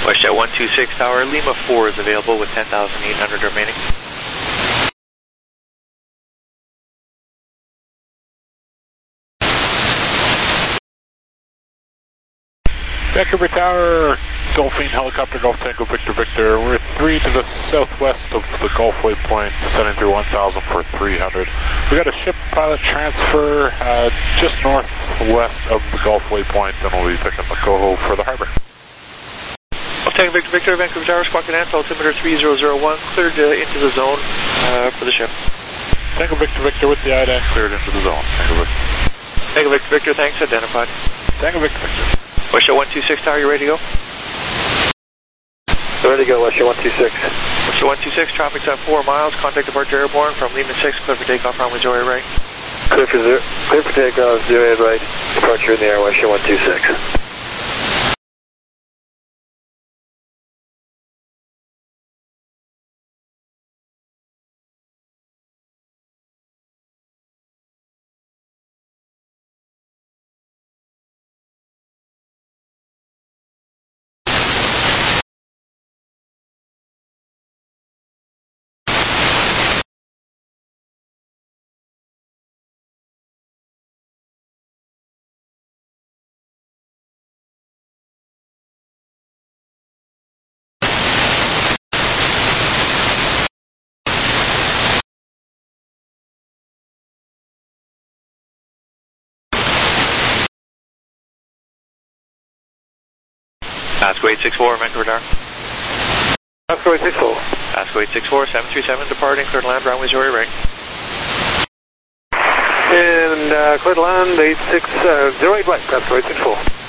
WestJet 126 Tower, Lima 4 is available with 10,800 remaining. Vancouver Tower, Dolphin Helicopter Golf Tango Victor Victor. We're 3 to the southwest of the Gulf Waypoint, descending through 1,000 for 300. We got a ship pilot transfer just northwest of the Gulf Waypoint, and we'll be picking the Coho for the harbor. Tango Victor Victor, Vancouver Tower, Squawk Command, altimeter 3001, cleared into the zone for the ship. Tango Victor Victor with the IDAC, cleared into the zone. Tango Victor. Tango Victor Victor, thanks, identified. Tango Victor Victor. WestJet 126 Tower, you ready to go? Ready to go, WestJet 126. WestJet 126, traffic's at 4 miles, contact departure airborne from Lima 6, clear for takeoff, runway 08 right. Clear for takeoff, 08 right, departure in the air, WestJet 126. ASCO 864, Vancouver Tower. ASCO 864. ASCO 864, 737, departing, clear to land, runway 08 right. And clear to land, 08 right, ASCO 864.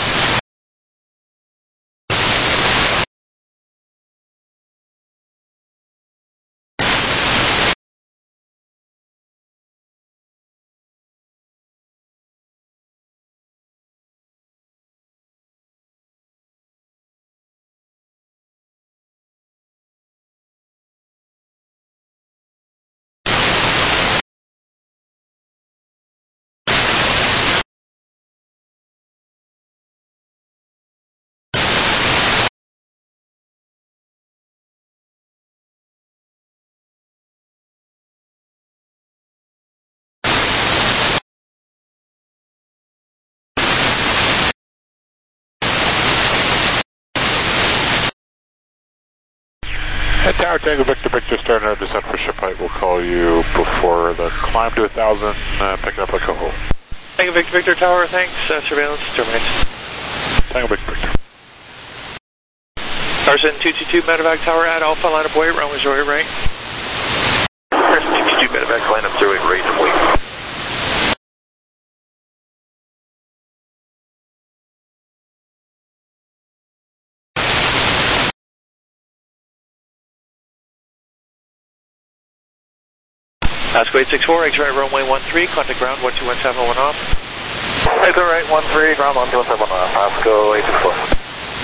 Tower Tango Victor Victor, starting our descent for ship height. We'll call you before the climb to 1,000, picking up a Coho. Tango Victor Victor Tower, thanks, surveillance terminates. Tango Victor Victor. Carson 222 Medevac Tower at Alpha, line up wait, runway 08 right. Carson 222 Medevac, line up 08 right and wait. ASCO 864, exit right runway 13, contact ground 12171 off. Exit right 13, ground 12171 off, ASCO 864.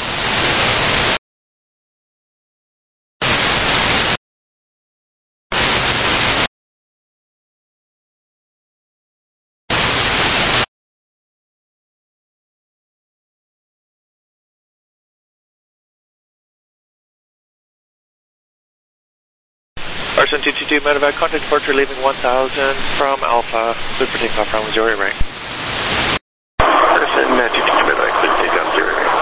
Carson 222 Medevac, contact departure leaving 1000 from Alpha, clear for takeoff, runway 08 right. Carson 222 Medevac, clear for takeoff, 08 right.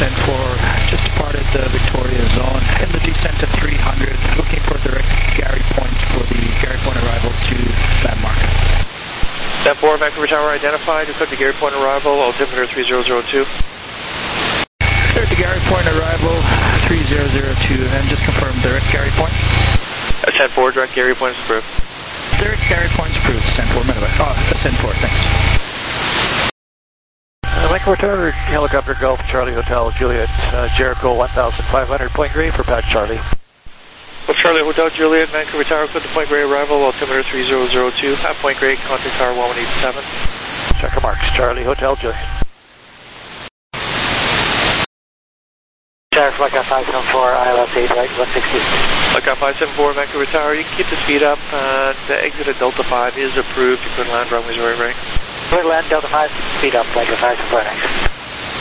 10-4, just departed the Victoria zone in the descent to 300, looking for direct Gary Point for the Gary Point arrival to landmark. 10-4, Vancouver Tower identified, request the Gary Point arrival, altimeter 3002. Cleared to Gary Point arrival, 3002, and just confirm direct Gary Point. 10-4, direct Gary Point is approved. Direct Gary Point is approved, 10-4, medevac. Oh, that's 10-4, thanks. Vancouver Tower, helicopter Golf Charlie Hotel Juliet, Jericho 1500, Point Grey for Pat Charlie. Well, Charlie Hotel Juliet, Vancouver Tower, click to Point Grey arrival, altimeter 3002. At Point Grey, contact Tower 1187. Checker marks, Charlie Hotel Juliet. Check, Flight 574, ILS 8, right, 160. Flight 574, Vancouver Tower, you can keep the speed up, and exit at Delta 5 is approved. You could land runways right. Clear land, Delta 5, speed up, Flight 574, next.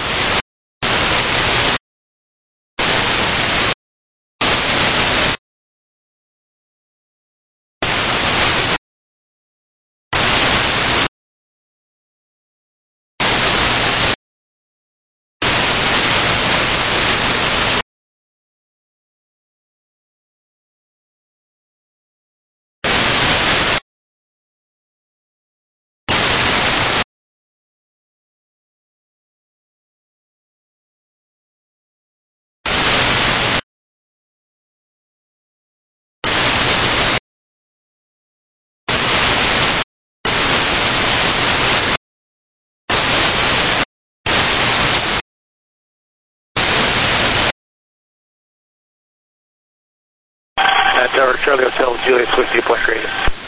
Tower Charlie Hotel Juliet, switch to Point Grey.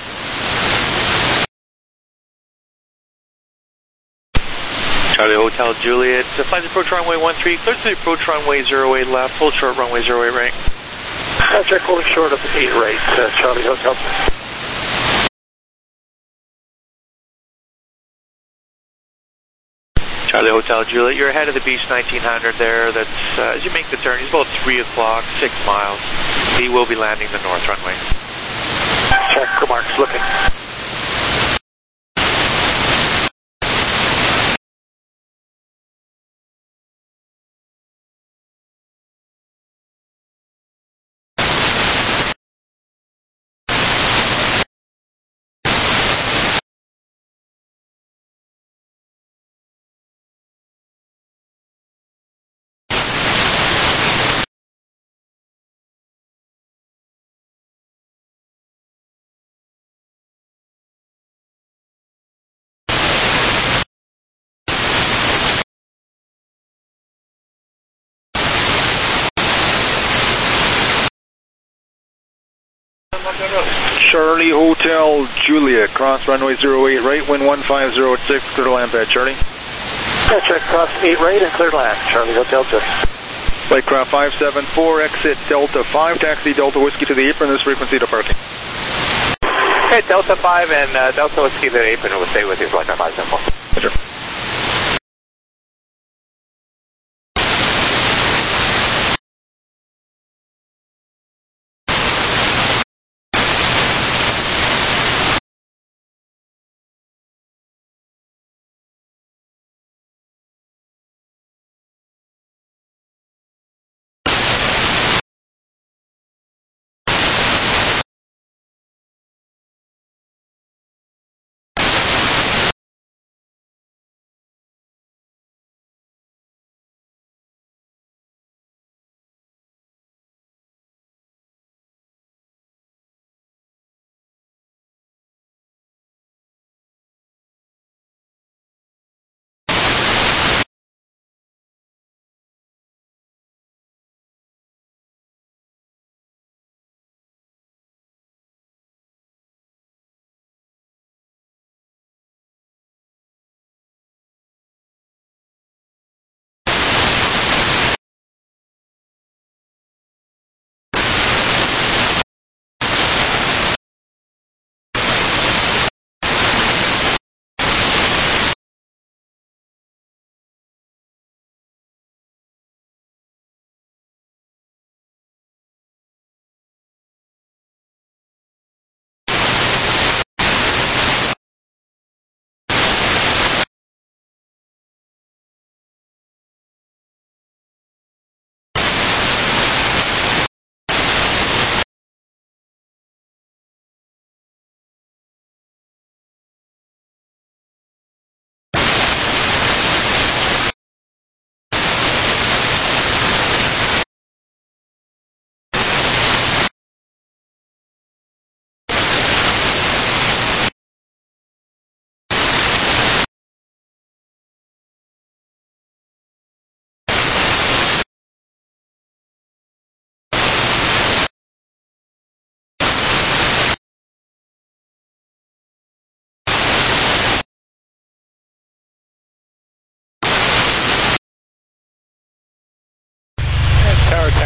Charlie Hotel Juliet, flight approach runway 13, clear to the approach runway 08 left, hold short runway 08 right. Check holding short of 8 right, Charlie Hotel. Charlie Hotel Juliet, you're ahead of the Beach 1900 there. That's as you make the turn, it's about 3 o'clock, 6 miles. He will be landing the north runway. Check marks looking. Charlie Hotel Juliet, cross runway 08 right, wind 1506, clear to land pad, Charlie. Check cross 8 right and clear to land, Charlie Hotel Juliet. Flightcraft 574, exit Delta 5, taxi Delta Whiskey to the apron, this frequency departing. Okay, Delta 5 and Delta Whiskey to the apron will stay with you, Flight 574. Roger.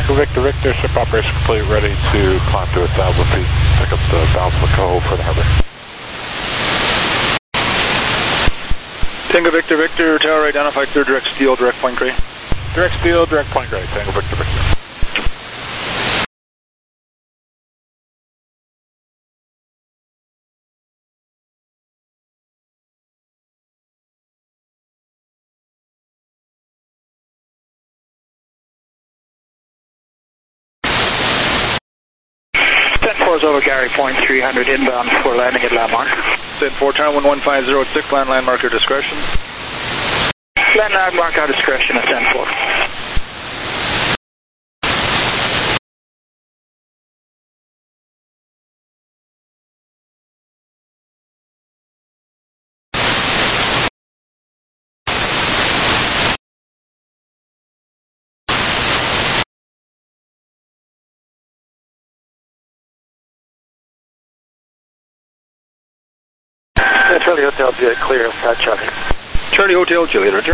Echo Victor Victor, ship operation complete, ready to climb to 1,000 feet. Pick up the bounce McCoho for the harbor. Tango Victor Victor, tower identified, clear direct steel, direct point gray. Direct steel, direct point gray, Tango Victor Victor. 10-4 is over Gary Point, 300 inbound for landing at landmark. 10-4, tower 11506, land landmark your discretion. Land landmark our discretion at 10-4. Charlie Hotel Juliet, clear, Charlie. Charlie Hotel Juliet, Roger.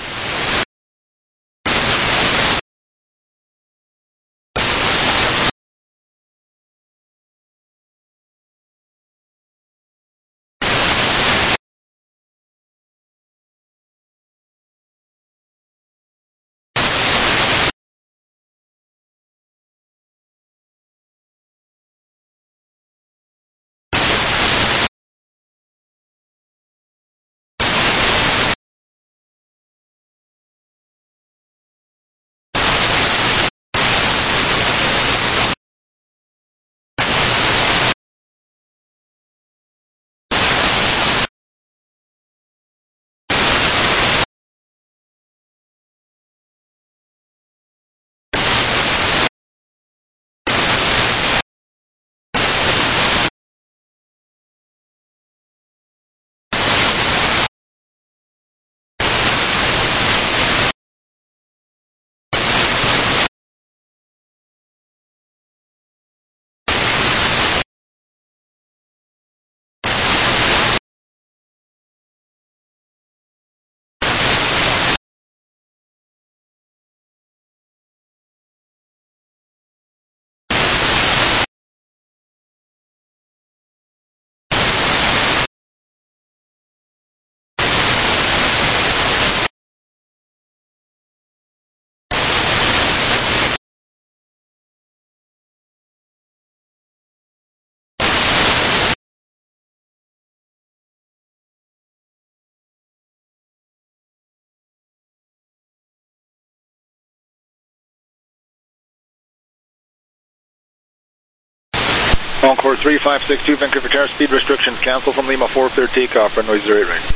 Encore 3562, Vancouver Tower, speed restrictions cancel from Lima 4, clear takeoff, runway 08 right.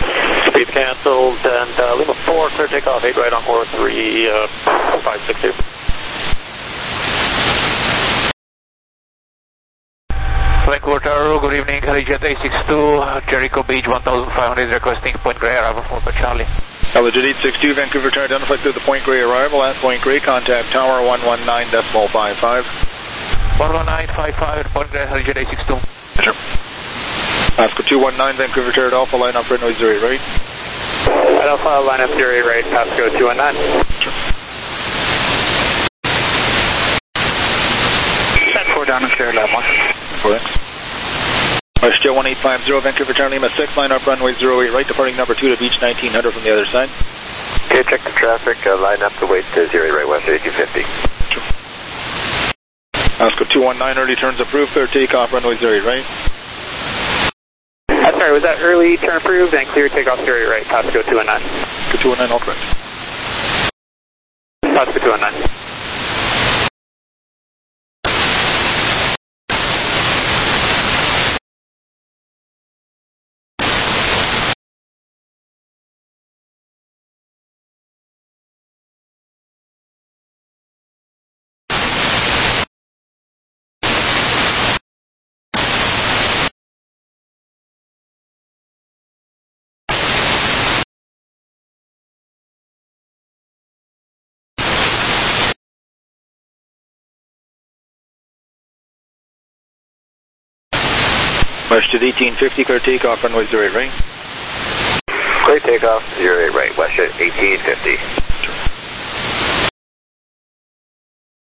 Speed cancelled, and Lima 4, clear takeoff, 8 right, Encore 3562. Vancouver Tower, good evening, Helijet A62, Jericho Beach 1500 requesting Point Grey, arrival from Charlie. Helijet 862, Vancouver Tower, identified through the Point Grey arrival, at Point Grey, contact Tower 119.55. 11955 at Point Grey, Helijet A62. Sure. Oscar 219, Vancouver Tower, Alpha, line up, runway 08 right. Alpha, line up 08 right, Pasco 219. Sure. 10-4 down and clear, landmark. 4X. Still 1850, Vancouver Tower, Lima 6, line up, runway 08 right, departing number 2 to beach 1900 from the other side. Okay, check the traffic, line up to wait to 08 right, west 8250. Sure. Oscar 219, early turns approved, clear takeoff, runway 08 right. Sorry, was that early turn approved and clear takeoff 08 right, Pasco 219? Oscar 219, all correct. Pasco 219. Wested 1850, clear takeoff, runway 08 right. Clear takeoff, 08 right, west 1850.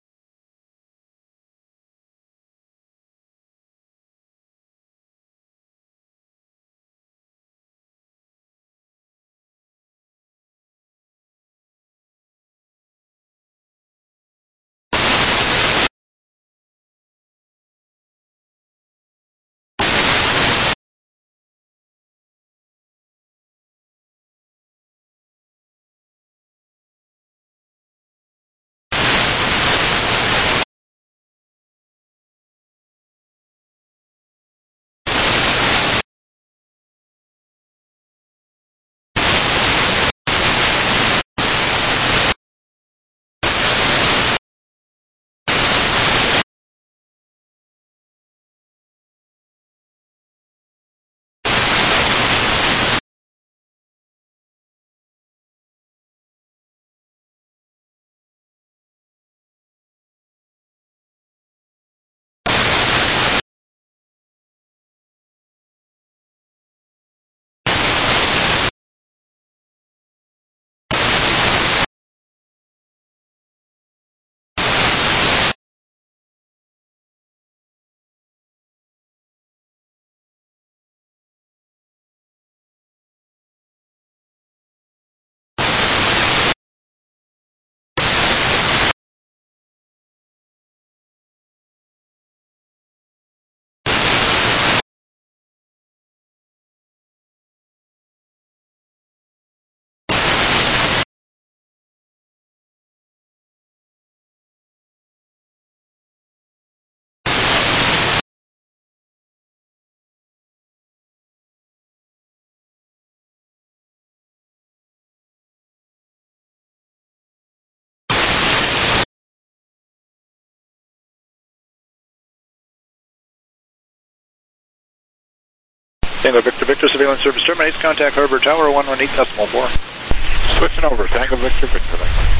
Tango Victor Victor, surveillance service terminates. Contact Harbor Tower 118.4. Switching over, Tango Victor Victor.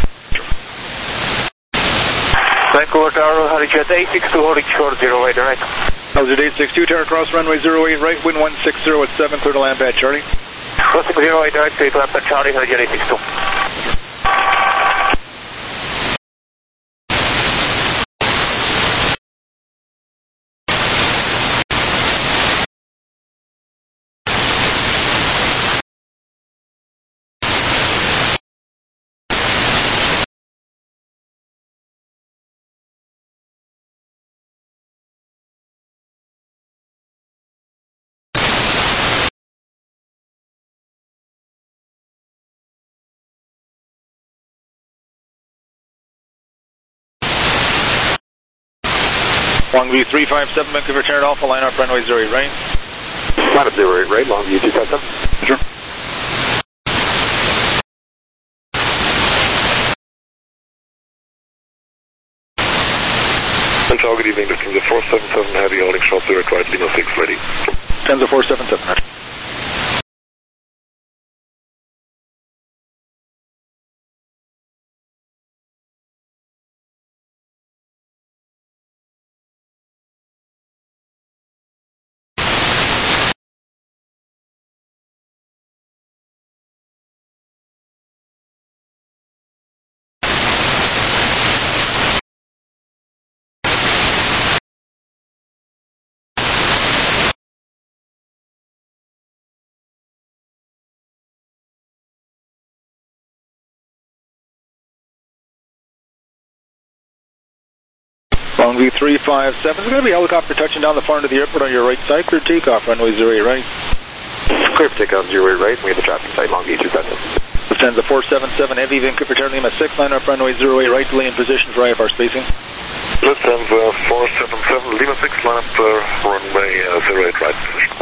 Vancouver Tower, Hurricane 862, holding short 08 right. Altitude 862, turn across runway 08 right, wind 160 at 7, clear to land pad Charlie. Crossing 08 right, clear to land pad Charlie, Hurricane 862. Longview 357, Vancouver, turn Alpha, line up runway 08 right. Line up 08 right, Longview 257. Sure. Central, good evening, this is the 477 Heavy, holding short 0 right, Lima 6 ready. 10's a 477 right. Longview 357 is going to be a helicopter touching down the far end of the airport on your right side. Clear takeoff, runway 08 right. Clear for takeoff 08 right, we have the traffic site, Longview 257. Lufthansa 477 Heavy, Vancouver, turn Lima 6, line up runway 08 right, delay in position for IFR spacing. Lufthansa 477 Lima 6, line up runway 08 right position.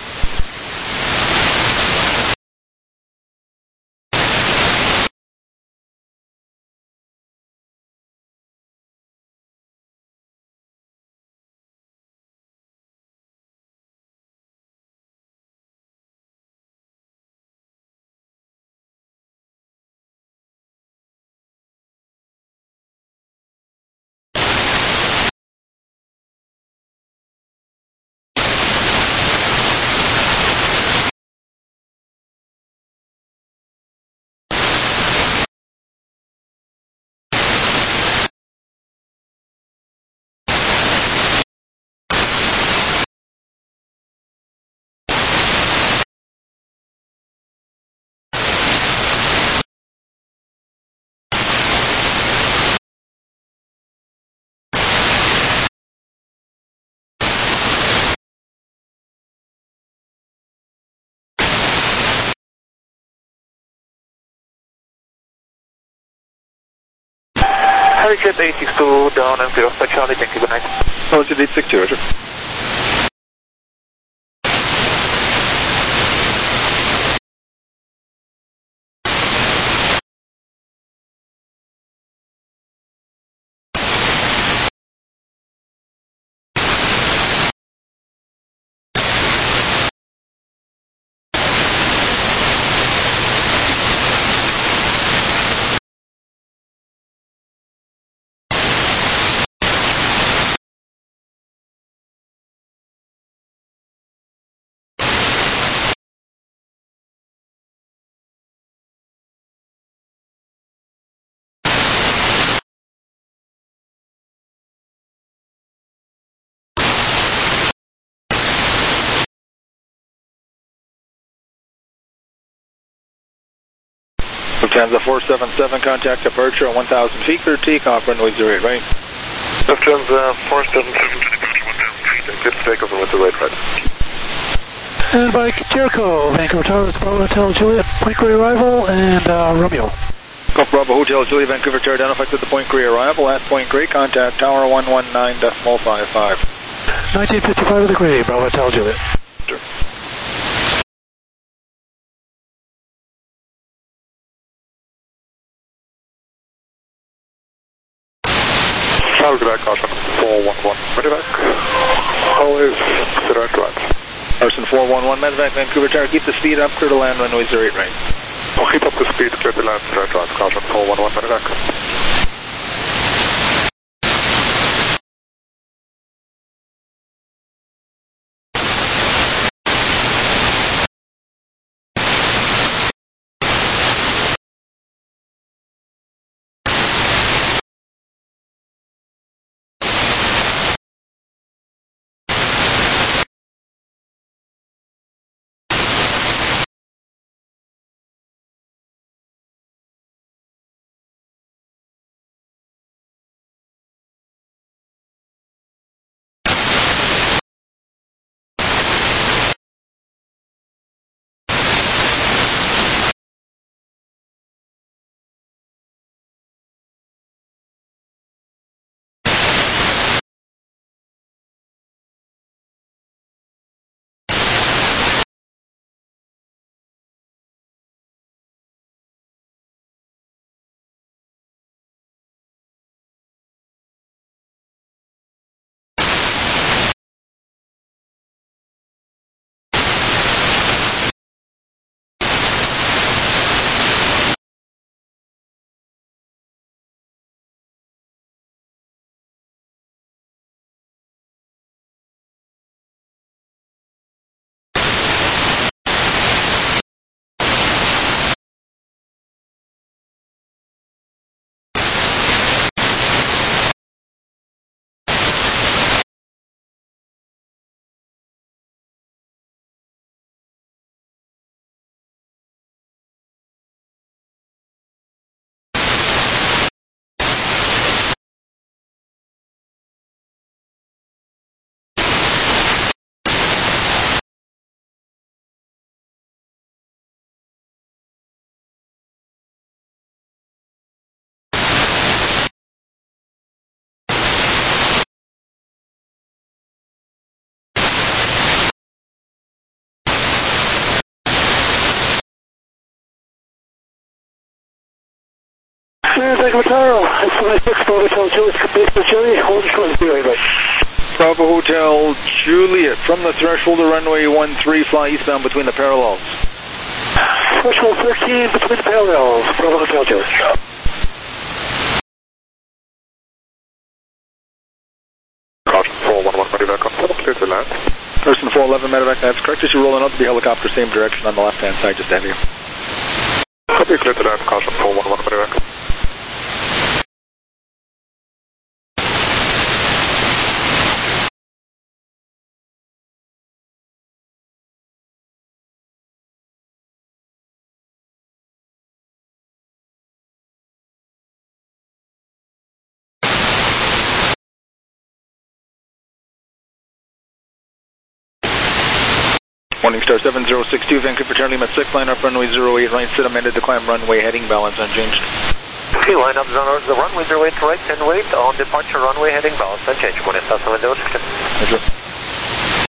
Hurricane 862, down and clear off by Charlie, thank you, good night. Altitude 862, Roger. Lufthansa 477, contact departure at 1,000 feet, clear takeoff, runway 08 right. Lufthansa 477 to departure 1,000 feet, and clear to takeoff on 08 right. And by Jericho, Vancouver Tower, Bravo Hotel Juliet, Point Grey arrival, and Romeo. Golf Bravo Hotel Juliet, Vancouver Tower, identified to the Point Grey arrival. At Point Grey, contact Tower 119.55. 1955 of the Grey, Bravo Hotel Juliet. Sure. Tower, good night, caution 411, ready back. Always 08 right. Carson 411, Medevac, Vancouver Tower, keep the speed up, clear to land, runway 08 right. We'll keep up the speed, clear to land, right on, Carson 411, Medevac. Bravo Hotel Juliet, from the threshold of runway 13, fly eastbound between the parallels. Threshold 13 between the parallels, Bravo Hotel Juliet. Carson 411, Medevac, clear to land. Person 411, Medevac, that's correct. As you're rolling out to the helicopter, same direction on the left-hand side, just ahead of you. Copy, clear to land, Carson 411, Medevac. Morning Star 7062, Vancouver Tower Lima 6, line up runway 08 right, set amended to climb runway, heading balance unchanged. Okay, line up the runway 08 right and wait on departure runway, heading balance unchanged. Morning Star 7062.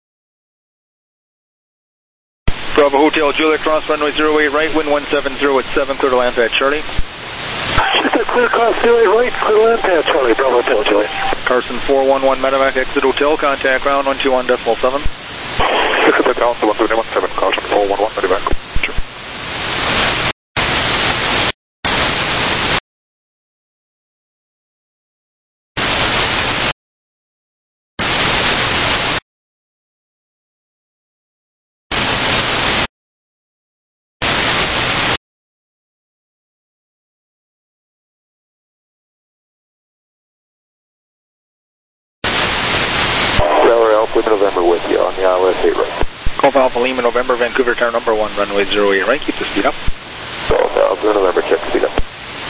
Bravo Hotel Juliet, cross runway 08 right, wind 170 at 7, clear to land pad Charlie. Clear cross 08 right, clear to land pad Charlie, Bravo Hotel Juliet. Carson 411, Medevac, exit hotel, contact ground 121.7. 6 at the down to 121.7, Carson 411, Medevac. Sure. With November with you on the ILS 8 right. Golf Alpha Lima November, Vancouver Tower number 1, runway 08 right, keep the speed up. Golf Alpha November, check speed up.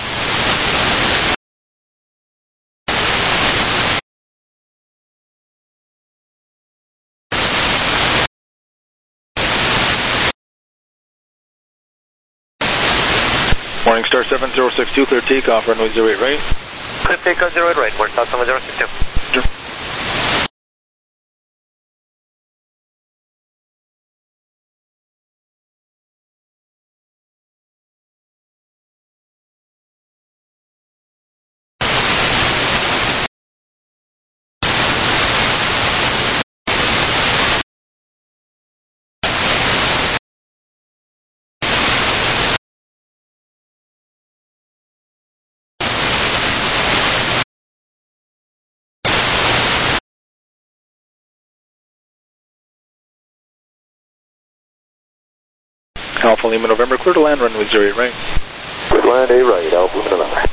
Morning Star 7062, clear takeoff, runway 08 right. Clear takeoff 08 right, Morning Star 7062. Sure. Alpha Lima November, clear to land, runway 08 right. Clear to land, A right, Alpha Lima November.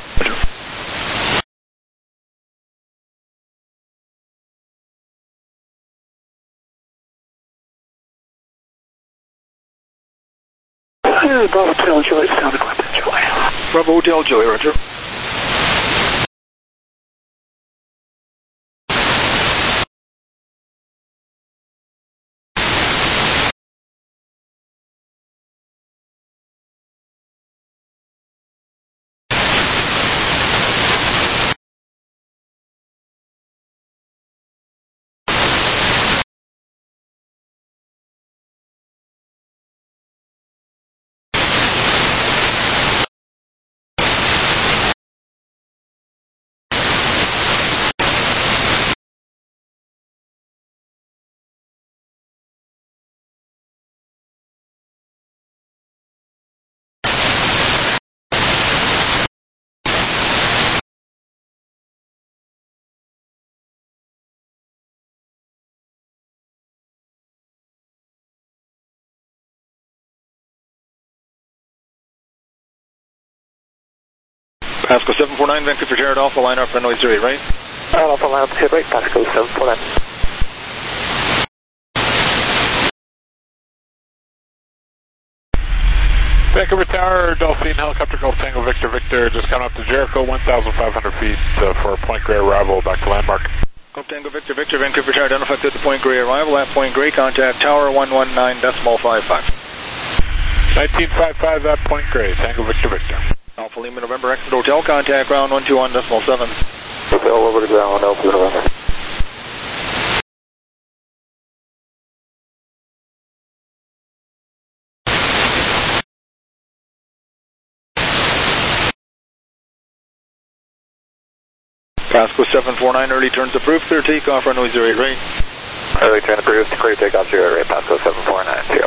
Bravo Hotel Joy, sound equipment Joy. Bravo Hotel Joy, roger. Pasco 749, Vancouver Jared Alpha, line up, runway 08 right. Alpha line up, right, Pasco 749. Vancouver Tower, Dolphin Helicopter Golf Tango Victor Victor, just coming up to Jericho, 1,500 feet for Point Grey arrival, back to landmark. Golf Tango Victor Victor, Vancouver Tower identified at the Point Grey arrival, at Point Grey, contact Tower 119.55. 1955 at Point Grey, Tango Victor Victor. Alpha Lima November, exit hotel, contact ground 121.7. Hotel over to ground, Alpha Lima November. Pasco 749, early turns approved, clear takeoff, runway 08 right. Early turn approved, clear takeoff 08 right, Pasco 749, see ya.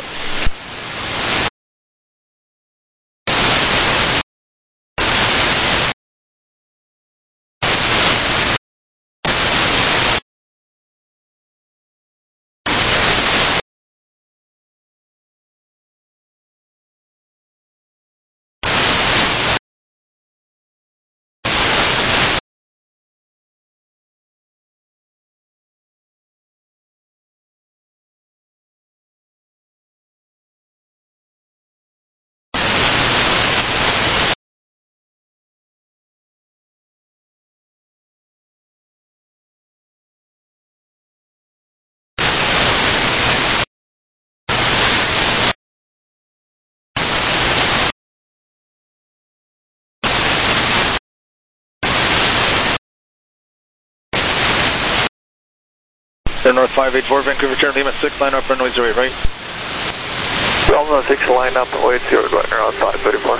Air North 584, Vancouver Tower, Lima 6, line up, runway 08 right. Delta 6, line up, wait 0, right around 534.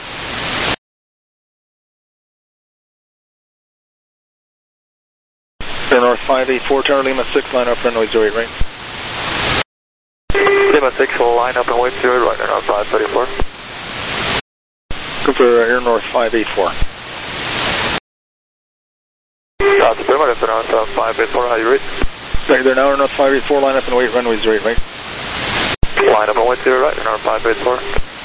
Air North 584, Tower, Lima 6, line up, runway 08 right. Lima 6 will line up and wait 0, right around 534. Go for Air North 584. That's Pima, that's around 584, how you read? Right there now, Air North 584, line up and wait, runway 08 right. Line up and wait 0, right around 584.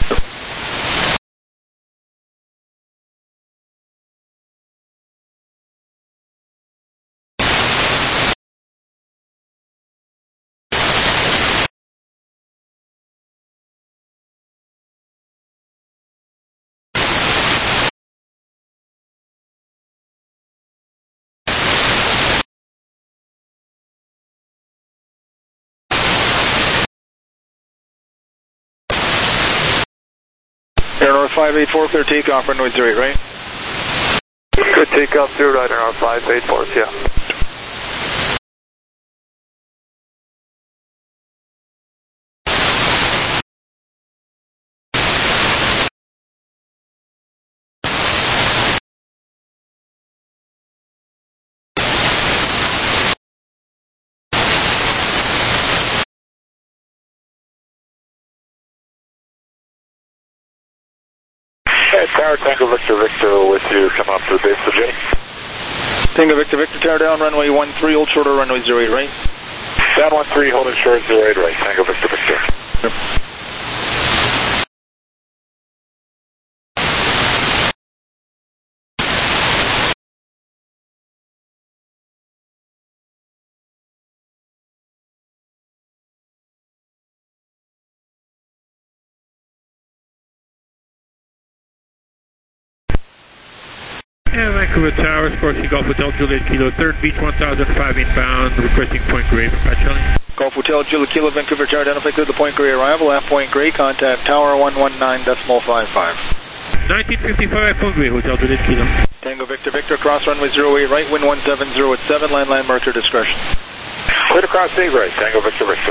Air North 584, clear takeoff, runway 08 right. Good takeoff 0, right around 584, yeah. Tower, Tango Victor Victor with you, come up to the base of J. Tango Victor Victor, Tower down, runway 13, hold shorter, runway 08 right. Down 13, holding short 08 right, Tango Victor Victor. Yep. Yeah, Vancouver Tower, Sparky Golf Hotel, Juliet Kilo, 3rd Beach 1005 inbound, requesting Point Grey for Pat Charlie. Golf Hotel, Juliet Kilo, Vancouver Tower, identify clear the Point Grey arrival, at Point Grey, contact Tower 119.55. 1955 Point Grey, Hotel Juliet Kilo. Tango Victor Victor, cross runway 08 right, wind 170 at 7, landline Mercury discretion. Clear to cross 8 right, Tango Victor Victor.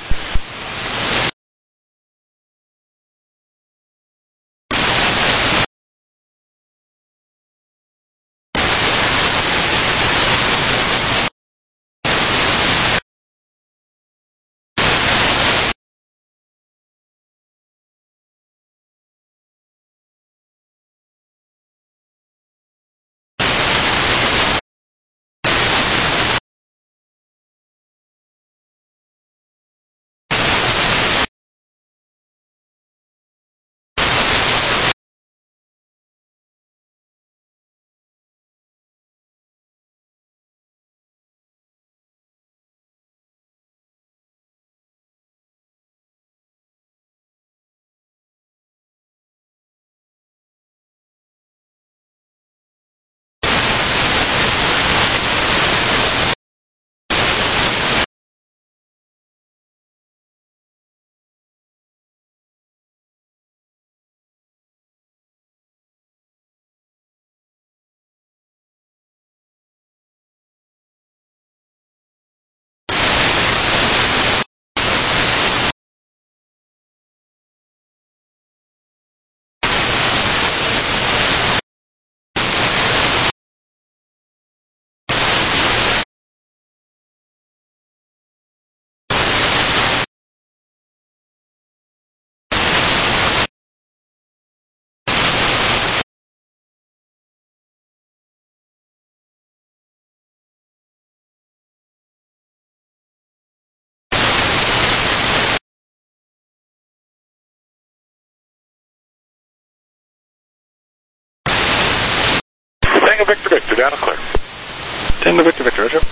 Tango Victor Victor, down and clear. Tango Victor Victor, roger.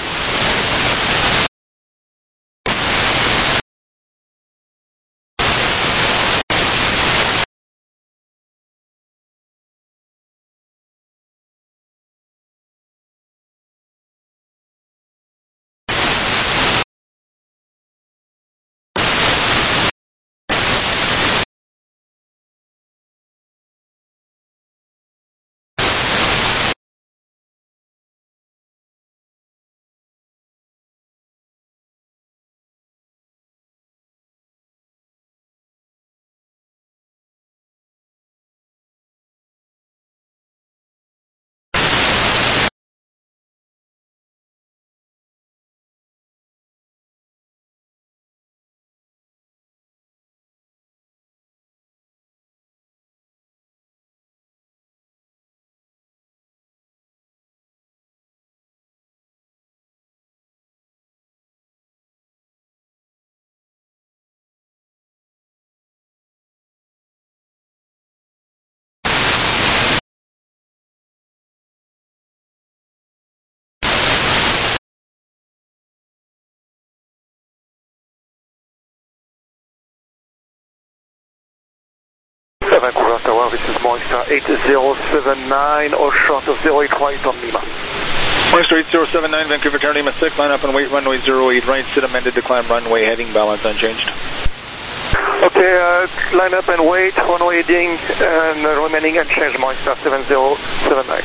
Vancouver Tower, this is Moistar 8079, or short of 08 right on Lima. Moistar 8079, Vancouver Tower, Lima 6, line up and wait, runway 08 right, sit amended to climb runway, heading balance unchanged. Okay, line up and wait, runway heading, and remaining unchanged, Moistar 7079.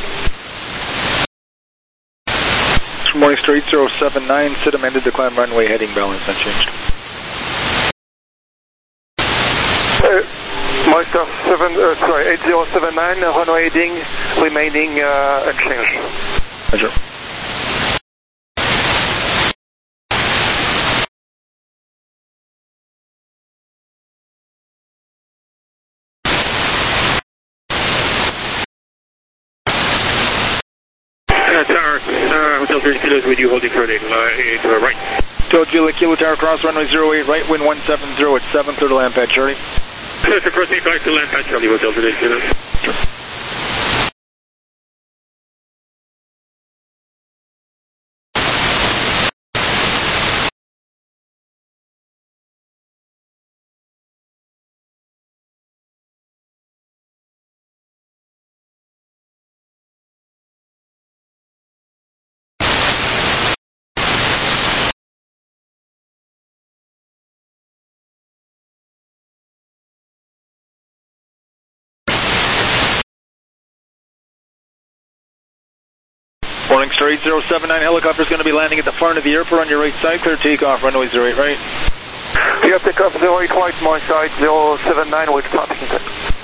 Moistar 8079, sit amended to climb runway, heading balance unchanged. Moistar 8079, runway heading, remaining unchanged. Roger. Tower, Hotel Juliet Kilo is with you, holding for right. Hotel Juliet Kilo Tower, cross runway 08 right, wind 170 at 7, clear to land pad Charlie. Clear to proceed back to land pad Charlie, Hotel Juliet Kilo. Sure. Morningstar 8079 helicopter is going to be landing at the far end of the airport on your right side. Clear takeoff, runway 08 right. Clear takeoff 08 right, my side 079 with traffic intent.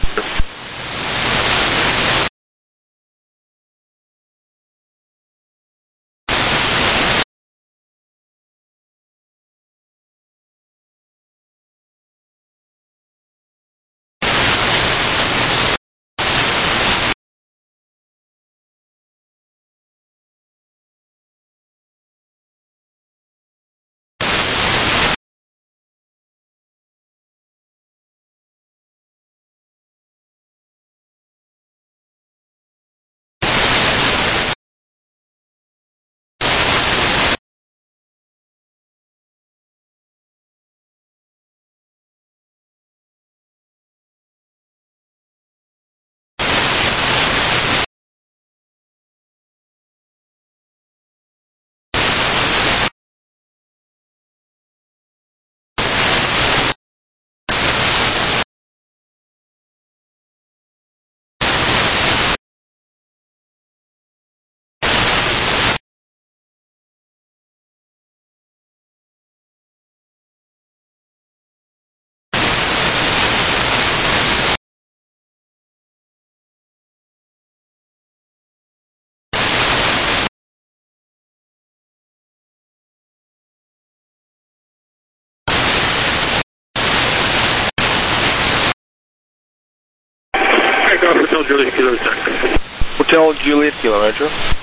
Hotel Juliet Kilo Tango. Hotel Juliet Kilo, Metro.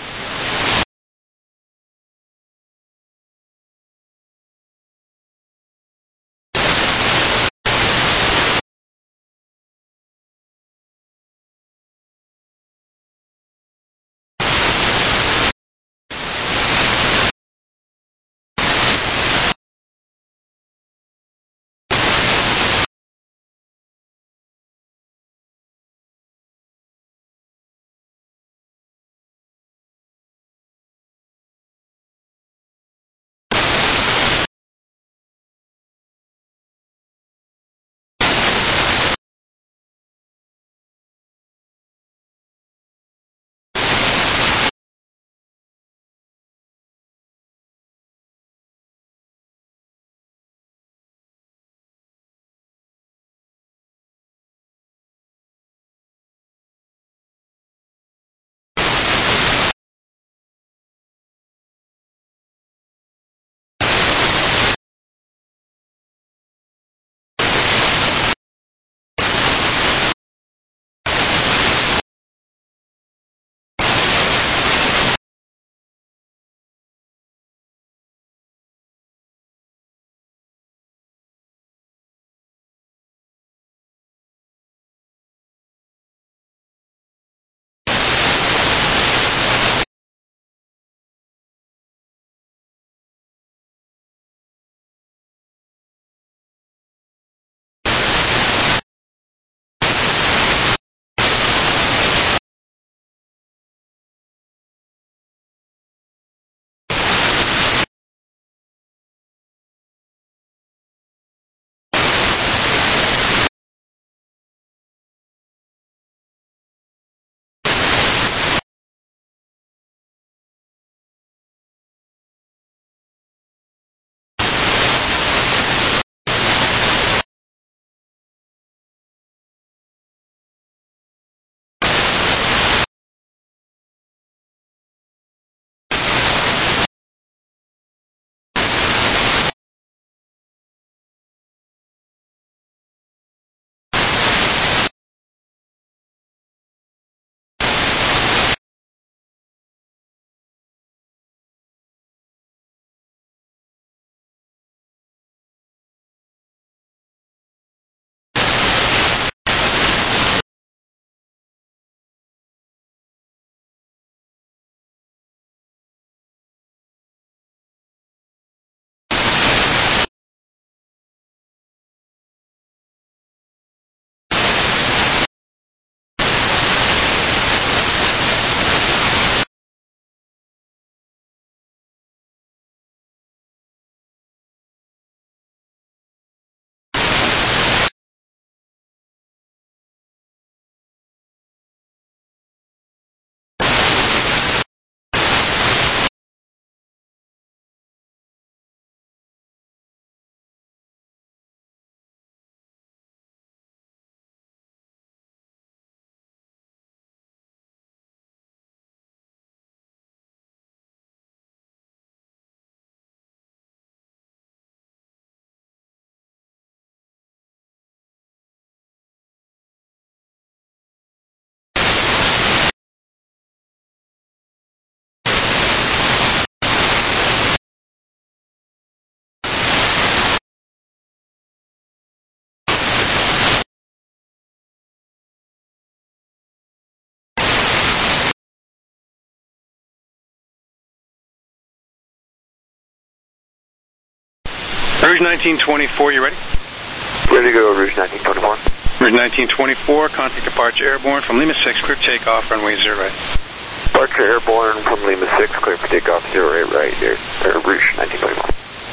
Rouge 1924, you ready? Ready to go, Rouge 1924. Rouge 1924, contact departure airborne from Lima 6, clear takeoff, runway 08. Departure airborne from Lima 6, clear for takeoff 08 right here. Rouge 1924.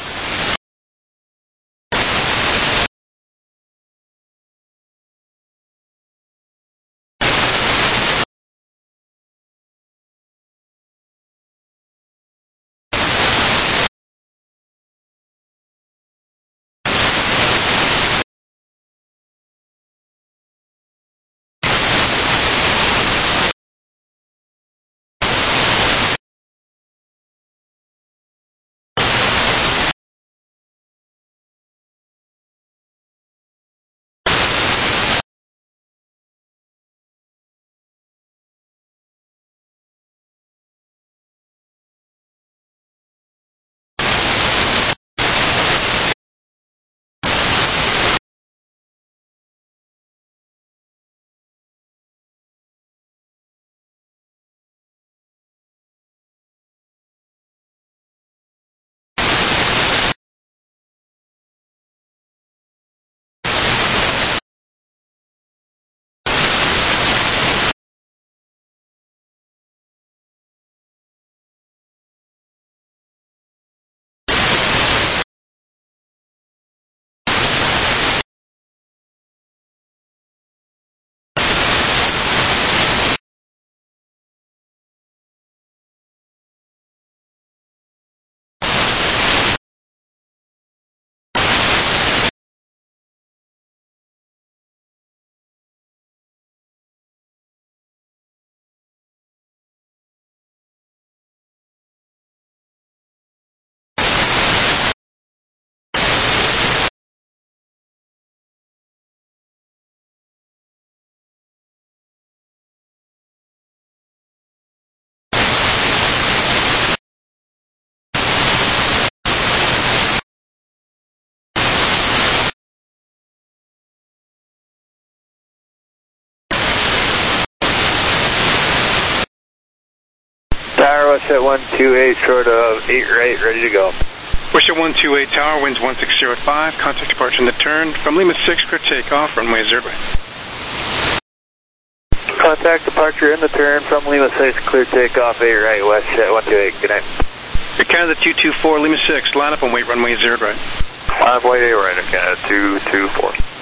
Tower, what's at 128, short of 8 right, ready to go. Wish at 128 Tower, winds 160 at 5, contact departure in the turn from Lima 6, clear takeoff, runway 08. Contact departure in the turn from Lima 6, clear takeoff 8 right, west at 128, good night. Air Canada 224, Lima 6, line up and wait, runway 0 right. Line up, wait 8 right, Air Canada 224.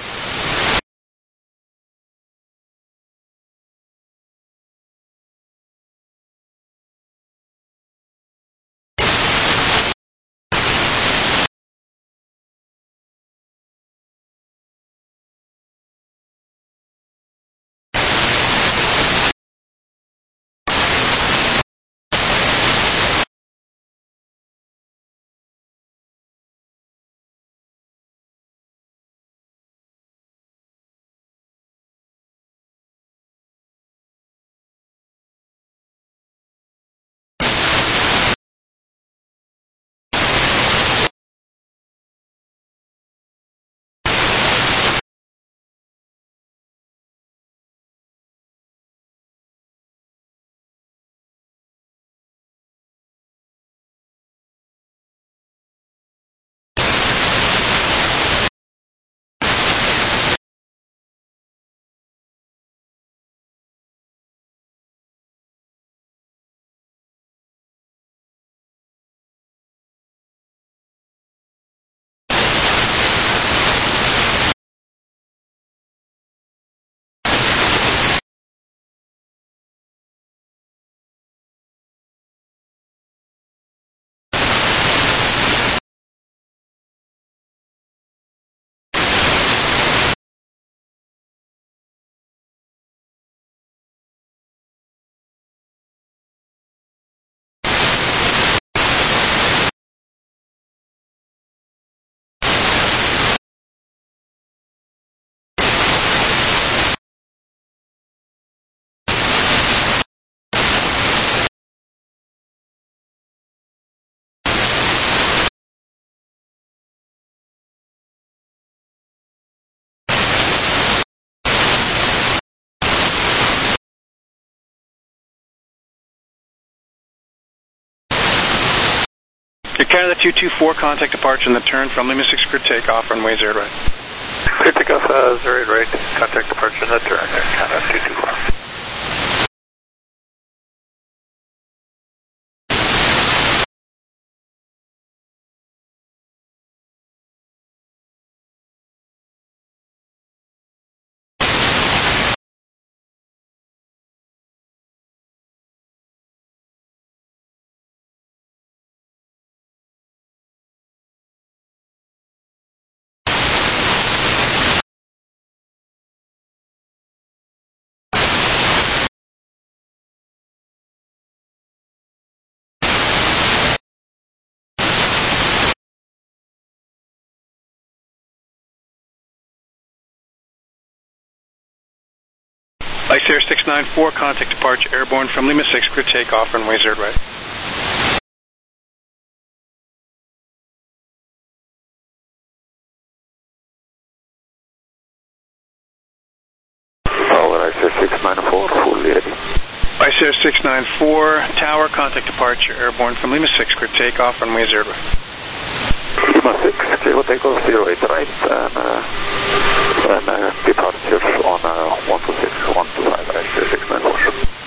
Canada 224, contact departure in the turn from Lima 6 clear takeoff, runway 0 right. Clear takeoff, 0 right, contact departure in the turn, Canada 224. Ice Air 694, contact departure airborne from Lima 6 clear takeoff, runway 0 right. Tower, Ice Air 694, fully ready. Ice Air 694, tower, contact departure airborne from Lima 6 clear takeoff, runway 0 right. Lima 6, clear takeoff, 0 right, and departure on 126, 125, Ice Air 694.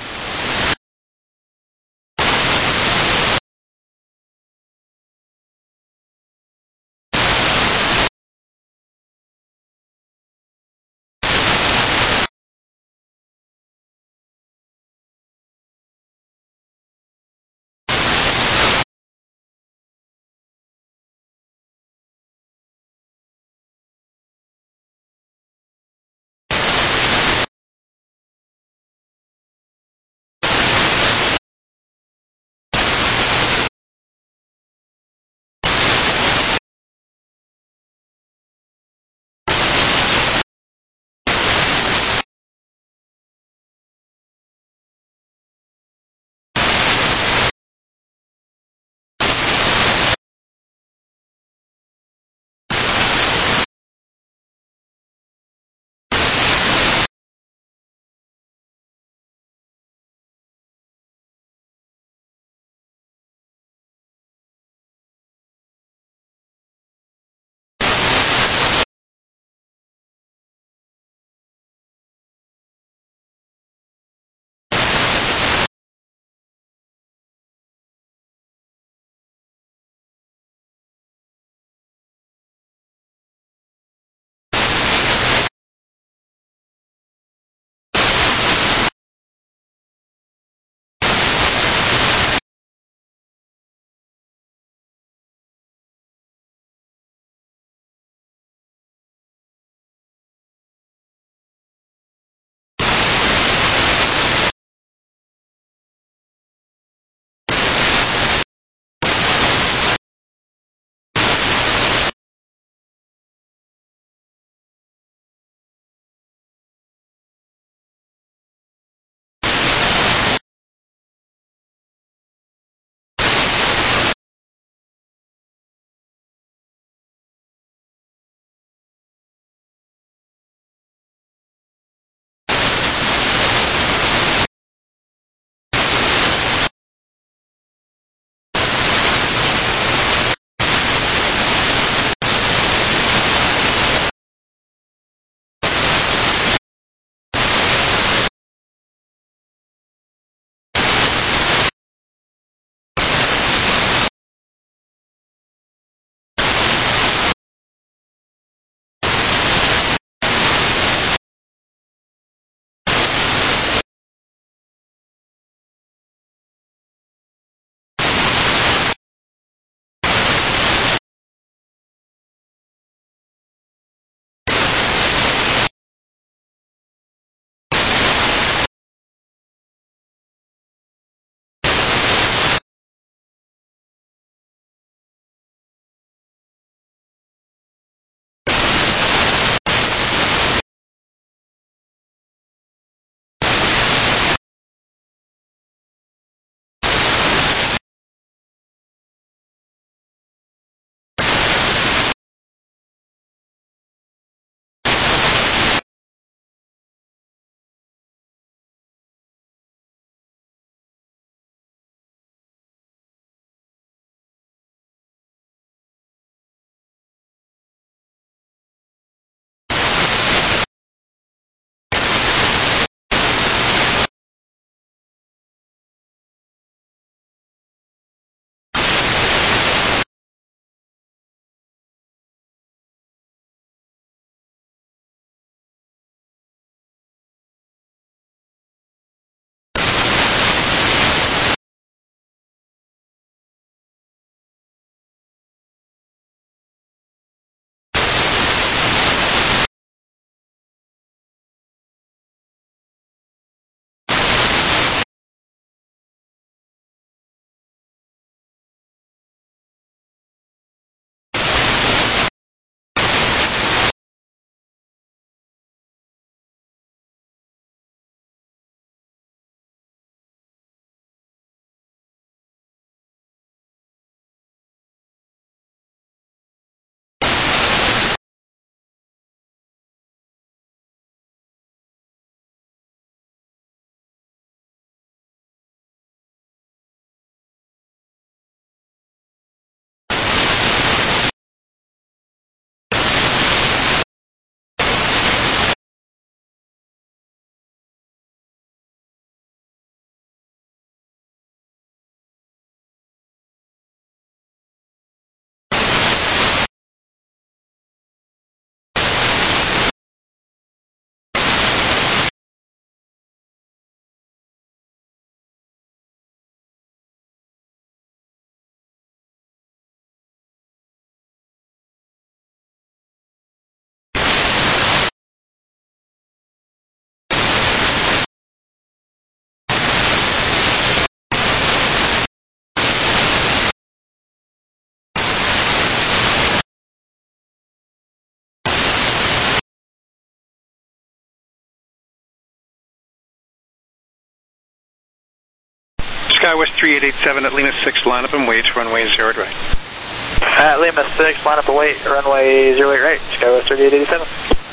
SkyWest 3887 at Lima 6, line up and wait, runway 0 right. At Lima 6, line up and wait, runway 08 right, SkyWest 3887.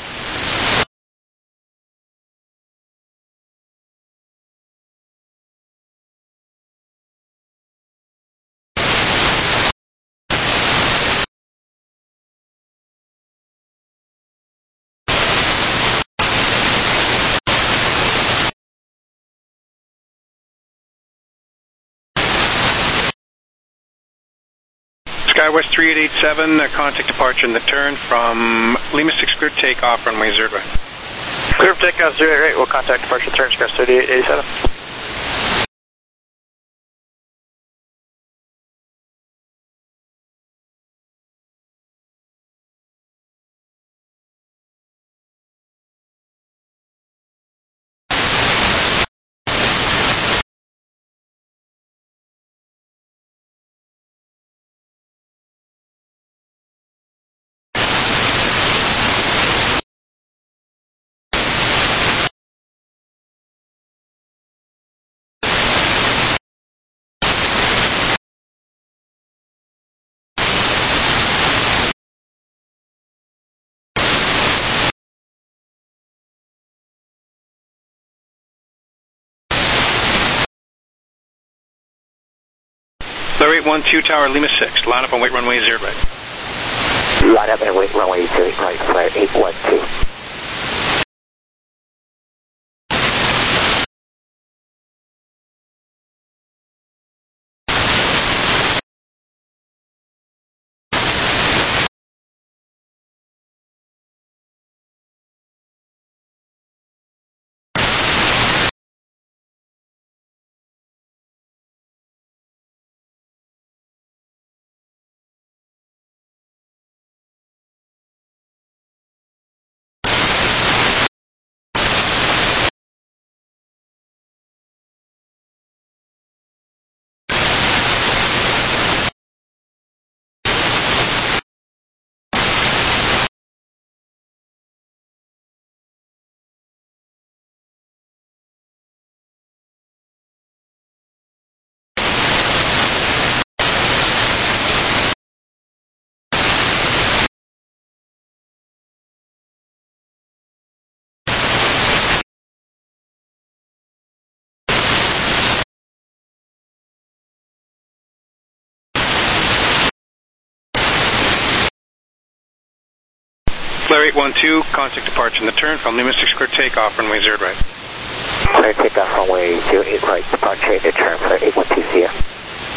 SkyWest 3887, contact departure in the turn from Lima 6 clear takeoff, runway 0 right. Clear for takeoff 08 right, we'll contact departure turn, SkyWest 3887. Flare 812 Tower, Lima 6, line up and wait, runway 0 right. Line up and wait, runway 0 right, Flare 812. Flare 812, contact departure in the turn from Lima 6 clear takeoff, runway 0 right. Clear takeoff, runway 08 right, departure in the turn, Flare 812, see ya.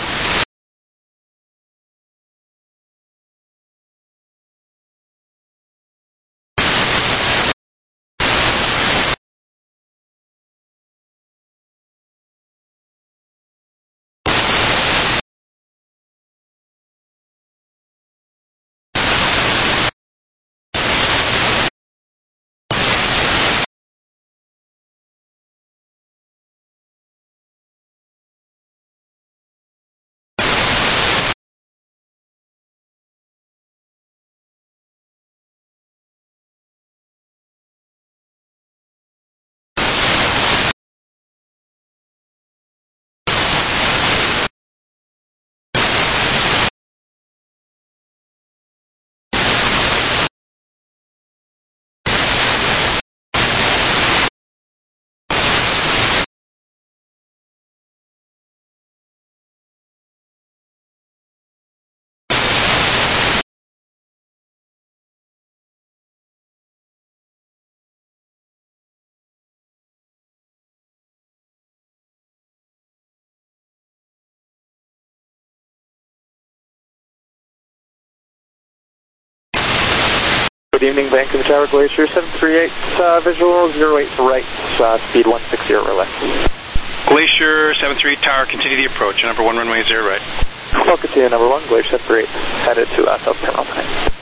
Good evening, Vancouver Tower, Glacier 738, visual 08 right, speed 160 relay. Glacier 738 Tower, continue the approach, number 1 runway 0 right. I'll continue number 1, Glacier 738, headed to South Terminal.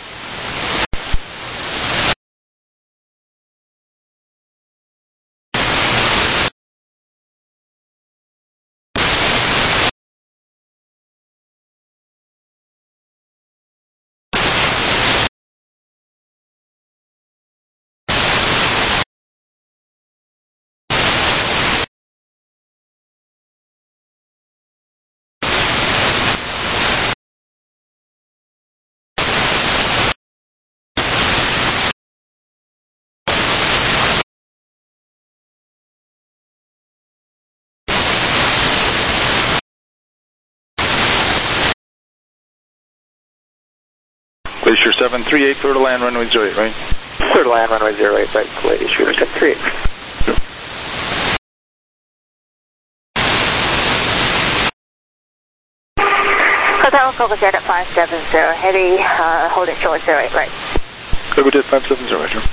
Glacier 738, clear to land, runway 08, right? Clear to land, runway 08, right, Glacier 738. Hotel Coco Jet at 570, heavy, hold it short 08, right. Coco Jet 570, Roger.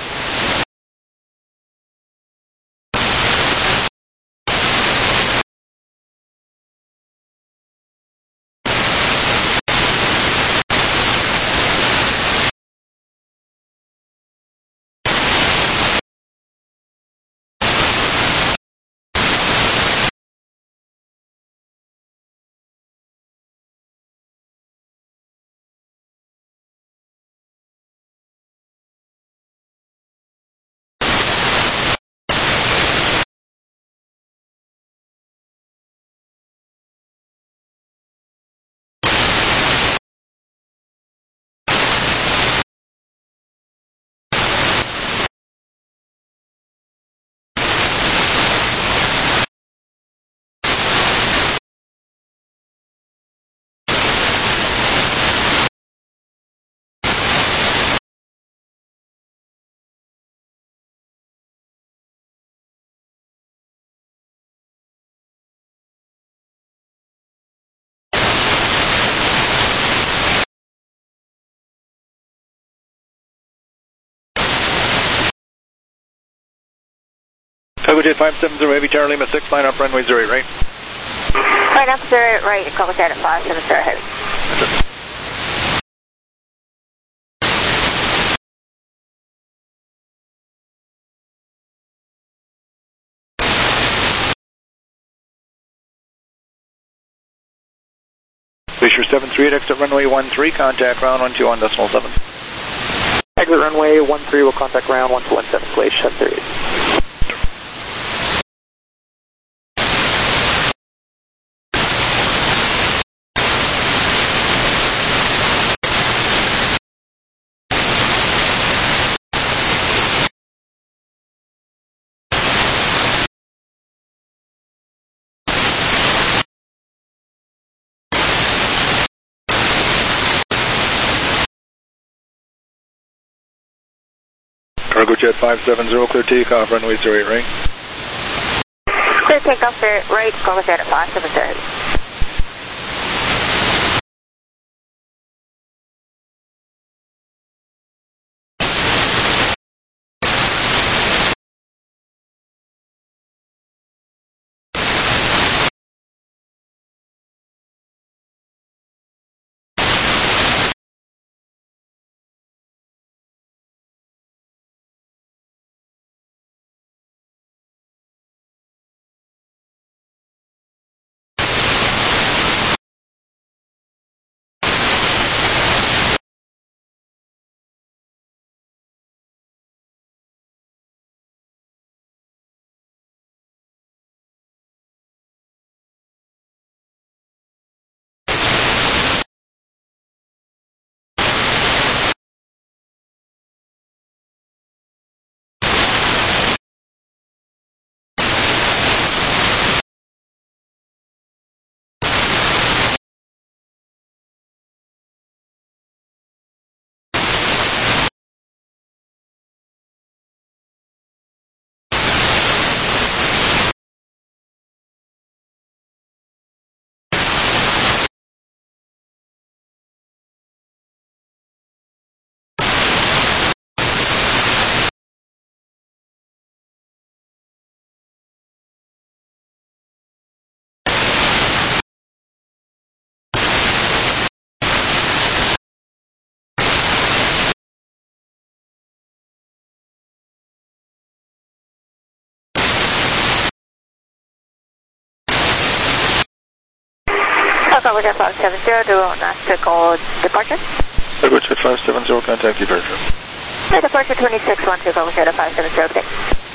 Coco Jet 570, Heavy Tower Lima 6, line up runway 08, right? Line up 08, right, Coco Jet at 570, heavy. Glacier 738, exit runway 13, contact ground 121.7. Exit runway 13 will contact ground 1217, Glacier 738. Cargo Jet 570, clear takeoff, runway 08, right? Clear takeoff, right, Coco Jet at 570. Coco Jet 570, do not call departure. Coco Jet 570, contact departure. Departure 2612, Coco Jet 570, okay.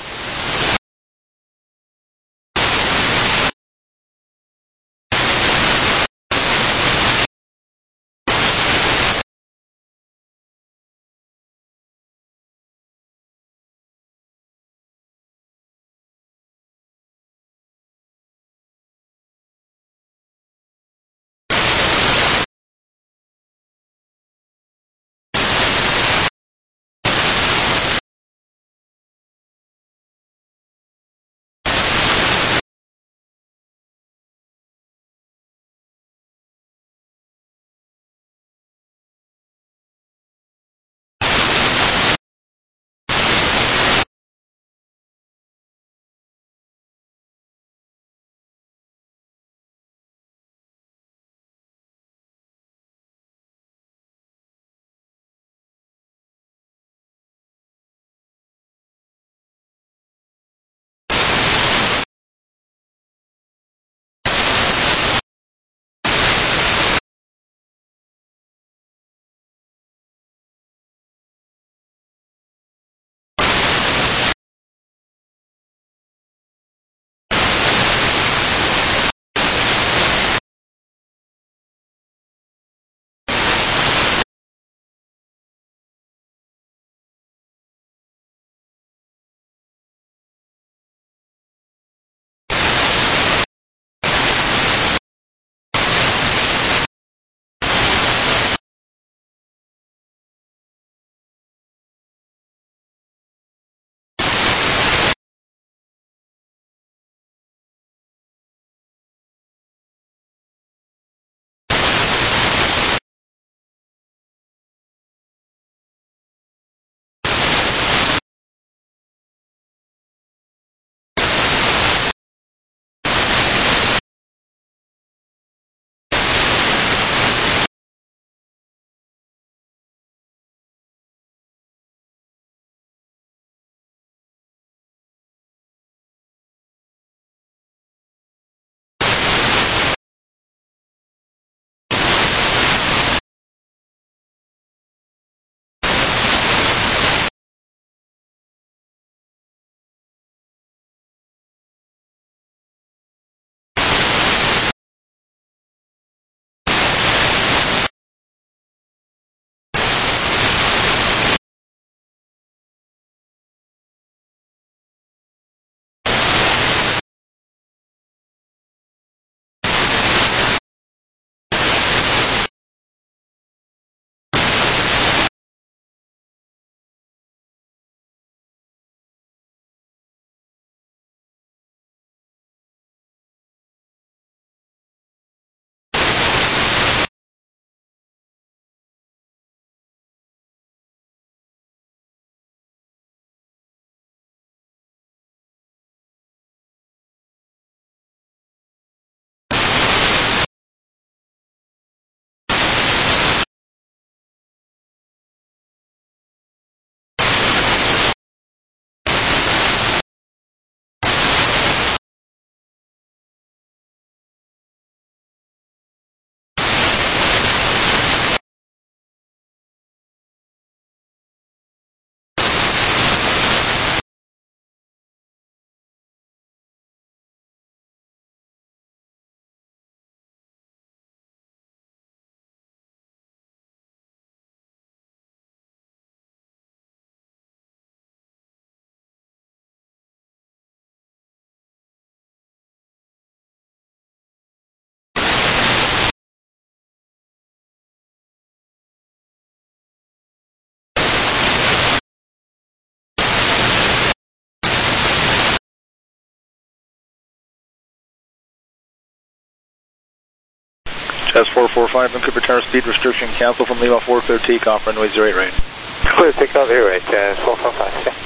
Jazz 445, Vancouver Tower, speed restriction cancel from Lima 4, clear takeoff, runway 08 right. Clear takeoff, 08, Jazz 445, yeah.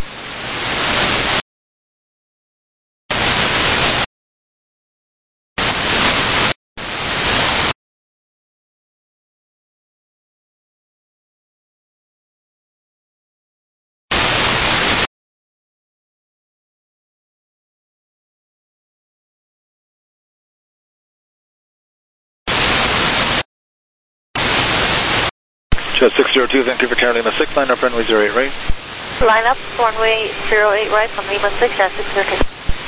Jazz 602, Vancouver Tower, Lima 6, line up runway 08 right. Line up, runway 08 right from Lima 6, Jazz 602.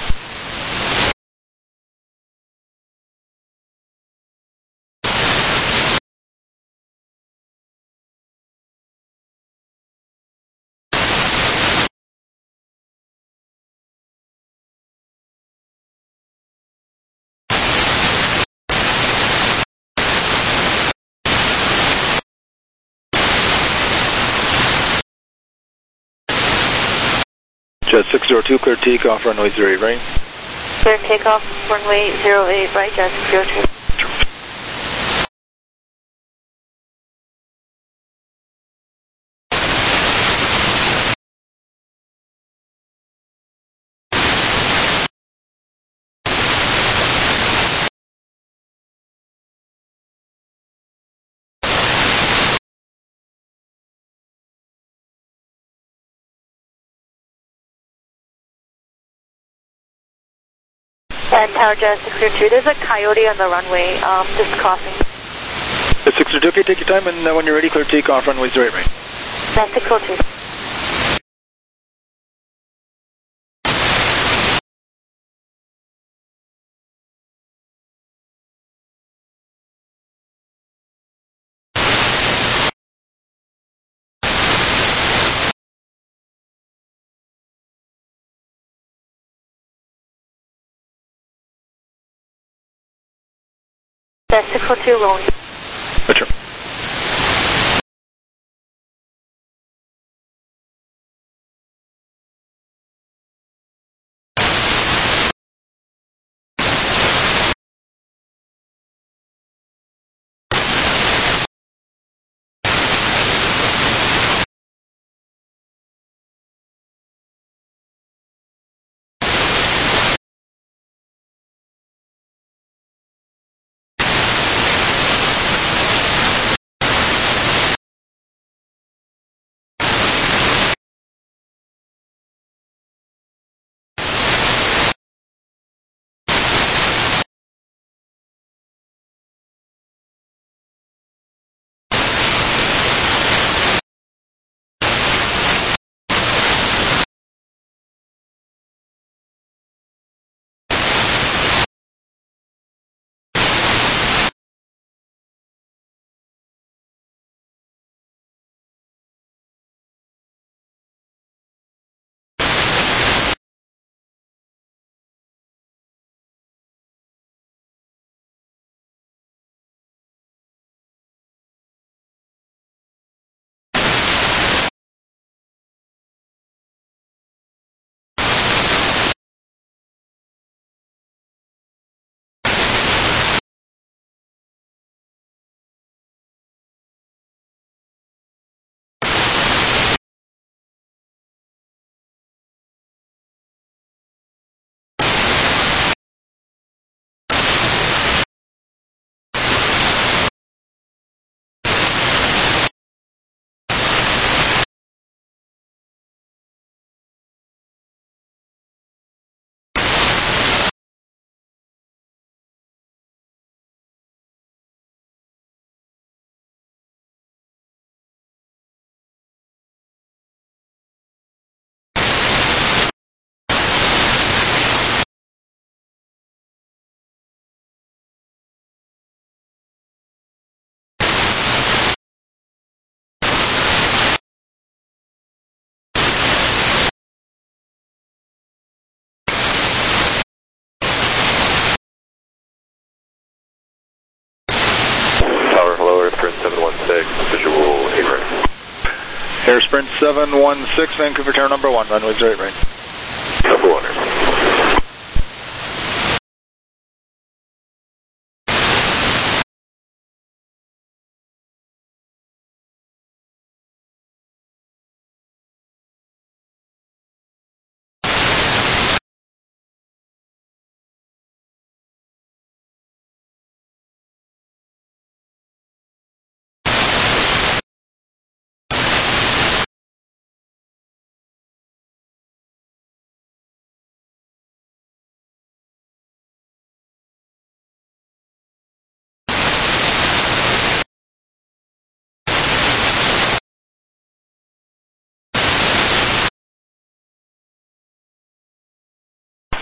Jazz 602, clear takeoff, runway 08 right. Clear takeoff, runway 08 right, Jazz 602. And Tower Jazz 602, there's a coyote on the runway, just crossing. Jazz 602, okay, take your time, and when you're ready, clear takeoff, runway 08 right. Jazz 602. Jazz 602, rolling. Roger. Air Sprint 716, Vancouver Tower number 1, runway 08 right. Number 1.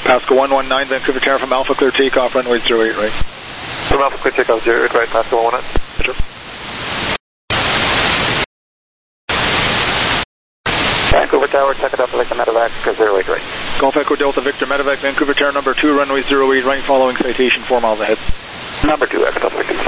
Pasco 119, Vancouver Tower from Alpha, clear takeoff, runway 08 right. From Alpha, clear takeoff 08 right, Pasco 119. Sure. Vancouver Tower, check it out, Victor Medevac, 08 right. Golf Echo Delta Victor Medevac, Vancouver Tower number 2, runway 08 right, following citation 4 miles ahead. Number 2, Echo Delta Victor.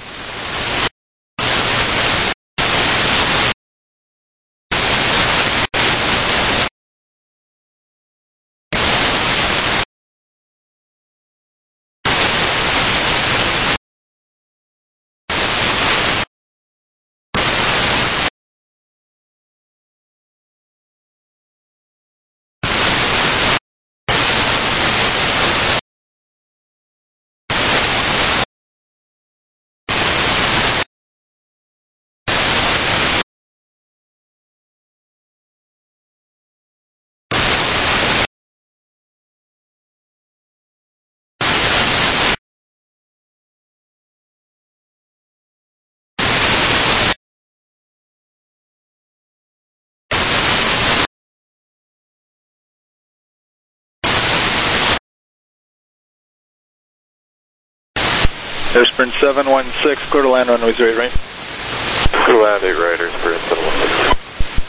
Air Sprint 716, clear to land runway 08 right. Clear to land 8 right, Air Sprint 716.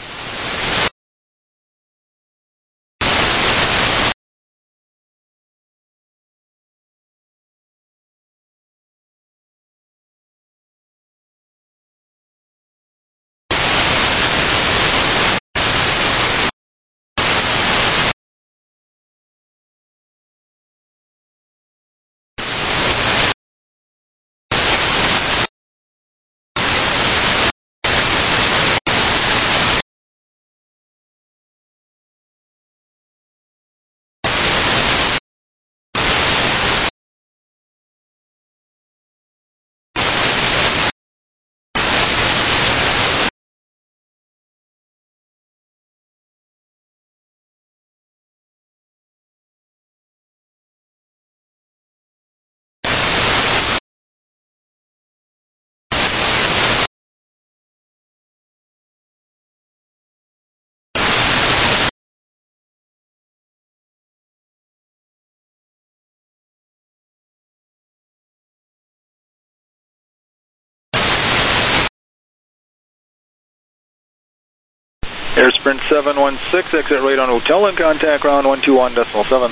Air Sprint 716, exit right on hotel and contact ground 121.7.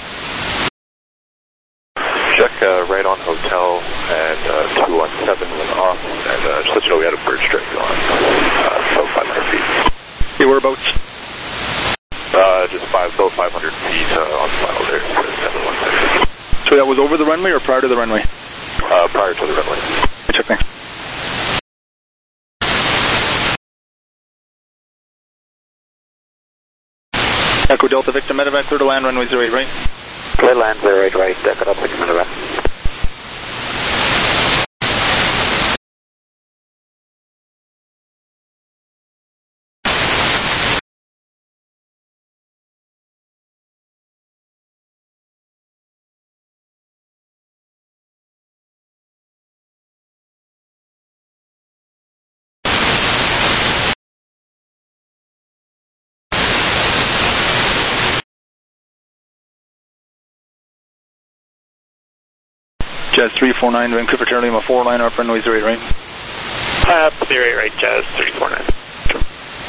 Check right on hotel and 217 was off, and just let you know we had a bird strike on, so 500 feet. Okay, whereabouts? Just about 500 feet on final there, 716. So that was over the runway or prior to the runway? Prior to the runway. Check next. Echo Delta Victor Medevac, clear to land runway 08 right. Clear to land 08 right, Echo Delta Victor Medevac. Jazz 349, Vancouver Tower Lima 4 line up runway 08 right. 08 right, Jazz 349. Sure.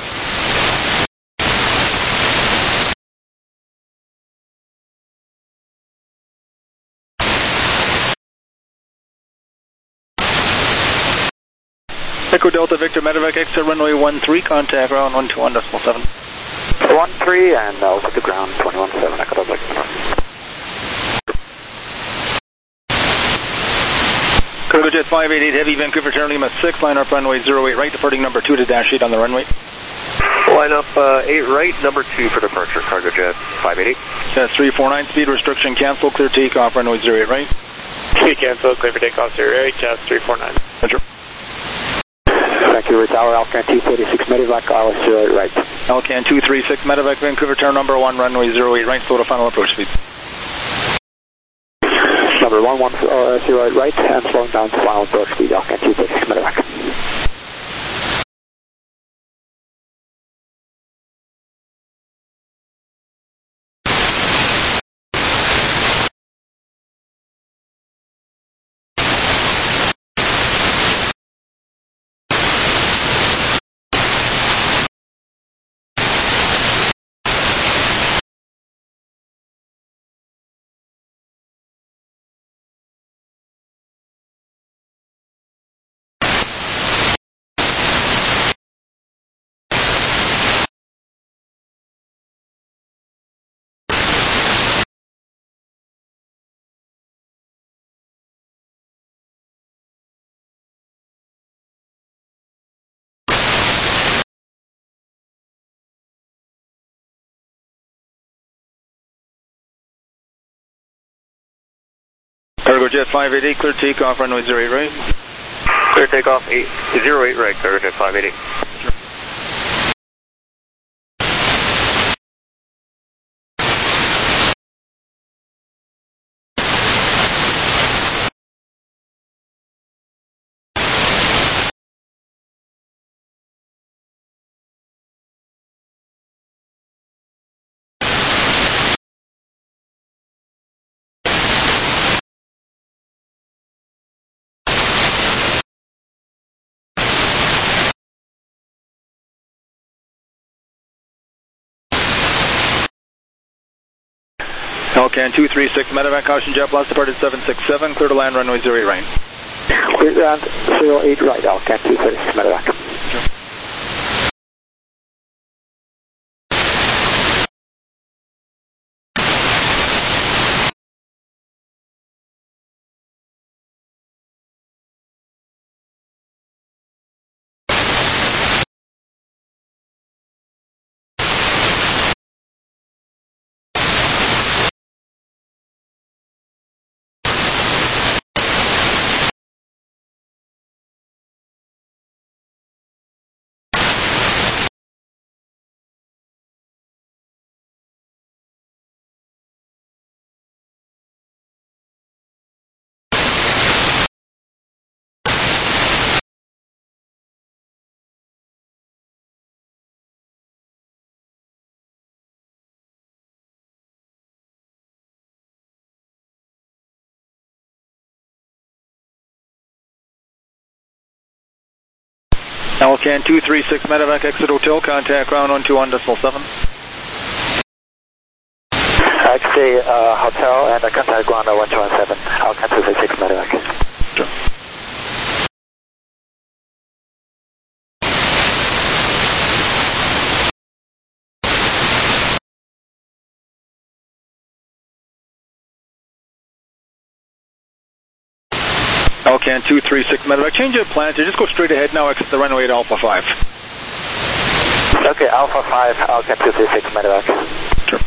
Echo Delta Victor Medevac, exit runway 13, contact ground 121.7. 13 and over the ground 21.7, Echo Delta Victor. Cargojet 588 Heavy, Vancouver Tower Lima 6, line up runway 08 right, departing number 2 to dash 8 on the runway. Line up 8 right, number 2 for departure, Cargojet 588. That's 349, speed restriction cancel, clear takeoff, runway 08 right. Speed cancel, clear for takeoff 08, Jazz 349. Roger. Vancouver Tower, Alcan 236 Medevac, ILS 08 right. Alcan 236 Medevac, Vancouver Tower number 1, runway 08 right, slow to final approach speed. Number 110 right, and slowing down to final approach speed, Alcan 236 Medevac. Jet 588, clear takeoff, runway 08 right. Clear takeoff, 08 right, Jet 588. Alcan 236, medevac, caution jet blast, departed 767, clear to land, runway 08 right. Clear land 08 right, Alcan 236, medevac. Alcan 236, medevac, exit hotel, contact ground 121.7. Exit hotel and contact ground 117, Alcan 236, medevac. Alcan 236, medevac, change of plan, just go straight ahead now, exit the runway at Alpha 5. Okay, Alpha 5, Alcan 236, medevac. Sure.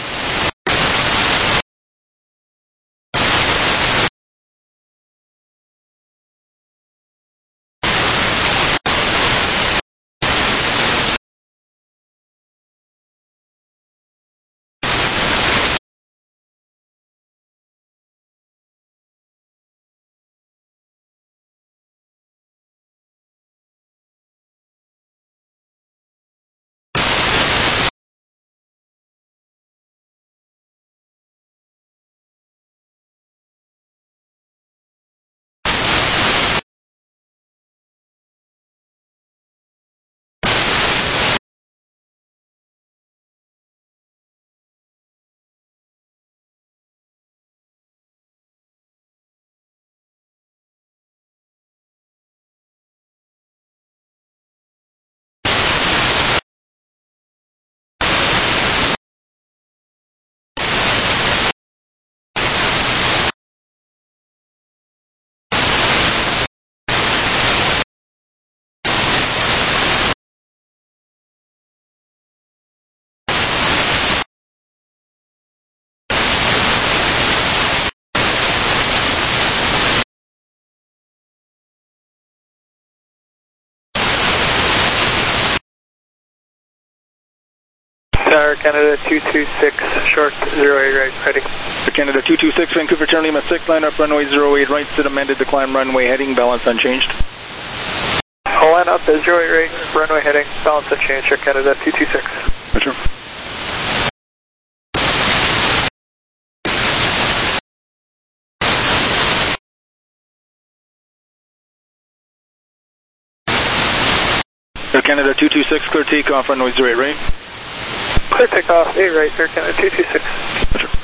Tower Canada 226, short 08 right, heading. Canada 226, Vancouver, Turn Lima 6, line up runway 08 right, sit amended to climb runway heading, balance unchanged. Line up at 08 right, runway heading, balance unchanged, Air Canada 226. Roger. Air Canada 226, clear takeoff, runway 08 right. Clear takeoff, 8 right, Air Canada 226. Roger.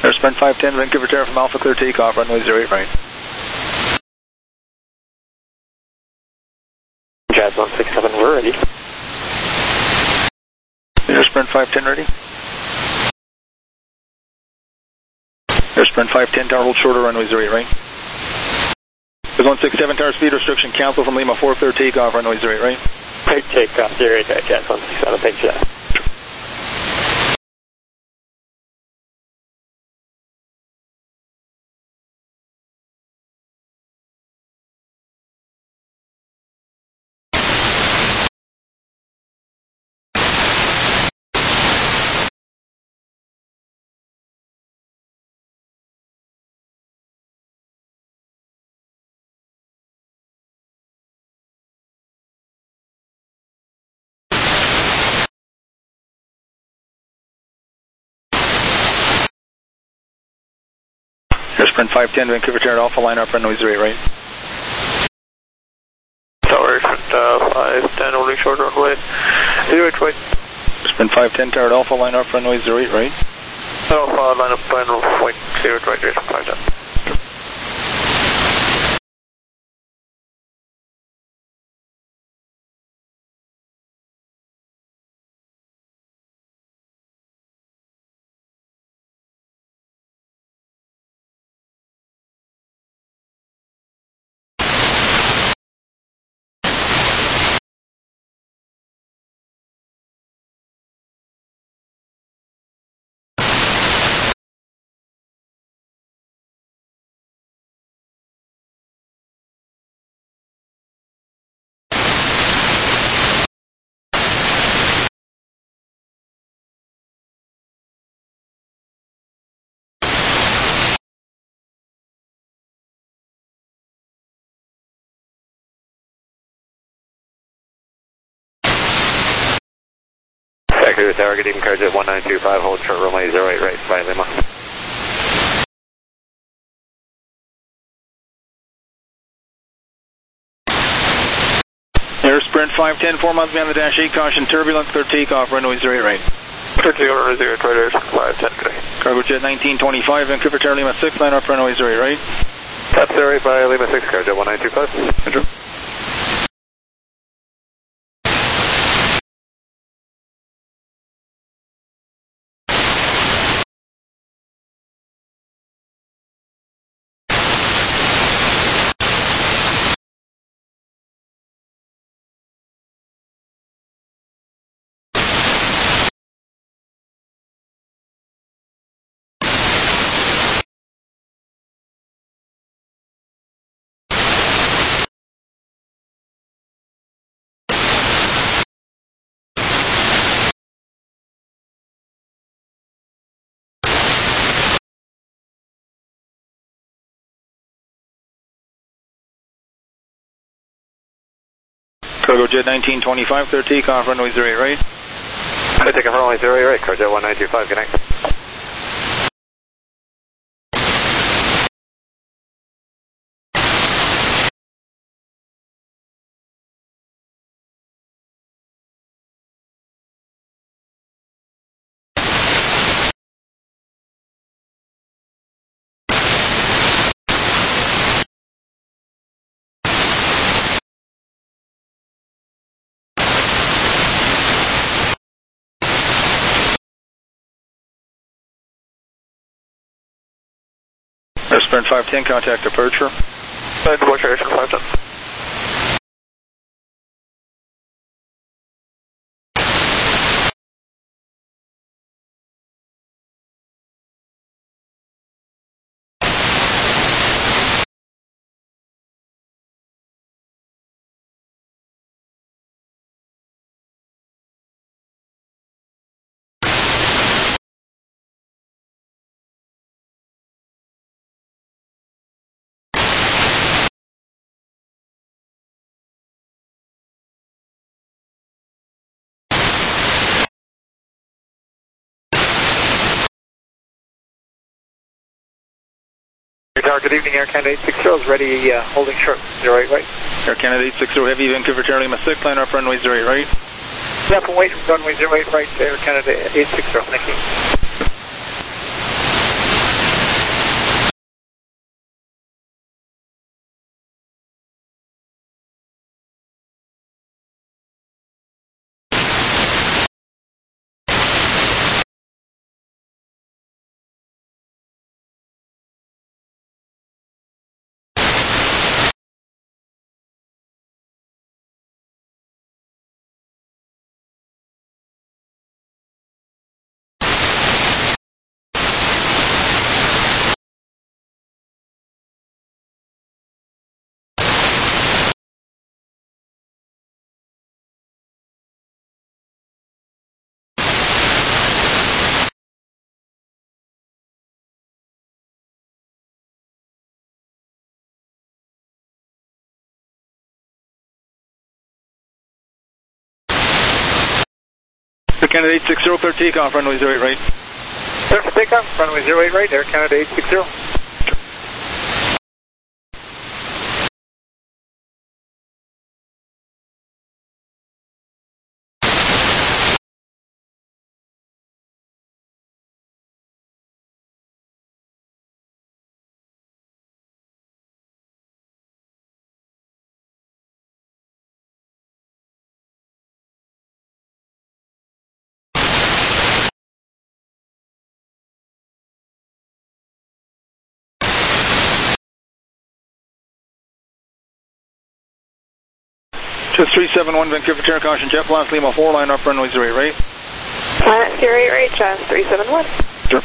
Air Sprint 510, Vancouver Tower from Alpha, clear takeoff, runway 08 right. Jazz 167, we're ready. Air Sprint 510 ready. Air Sprint 510, tower hold shorter, runway 08 right. There's 167, tower speed restriction cancel from Lima 4, clear takeoff, runway 08 right. Clear takeoff, 08 right, Jazz 167, thanks for that. Air Sprint 510, Vancouver Tower Alpha, line up, runway 08 right. Tower Sprint 510, holding short runway 08 right. Sprint 510, Tower Alpha, line up, runway 08 right. Alpha, line up, runway 08 right, Air Sprint 510. Vancouver Tower, good evening, Carjet 1925, hold short runway 08 right, by Lima. Air Sprint 510, 4 miles beyond the dash 8, caution turbulence, clear takeoff, runway 08 right. Clear takeoff, runway 08 right, Air Sprint 510, good day. Cargo Jet 1925, Vancouver Tower Lima 6, line up, runway 08 right. That's 08 by Lima 6, Carjet 1925. Roger. Cargo Jet 1925, clear takeoff, runway 08 right. Clear takeoff, runway 08 right, Carjet 1925, good night. Air Sprint 510, contact departure. Departure, Air Sprint 510. Tower, good evening, Air Canada 860 is ready, holding short, 08 right. Air Canada 860 Heavy, Vancouver Tower Lima 6, line up, runway 08 right. Left and wait, runway 08 right, Air Canada 860, thank you. Canada 860, clear takeoff, runway 08 right. Clear for takeoff, runway 08 right, Air Canada 860. Just 371 Vancouver Tower, caution jet blast, Lima 4, line up runway 08 right. 08 right, just 371. Sure.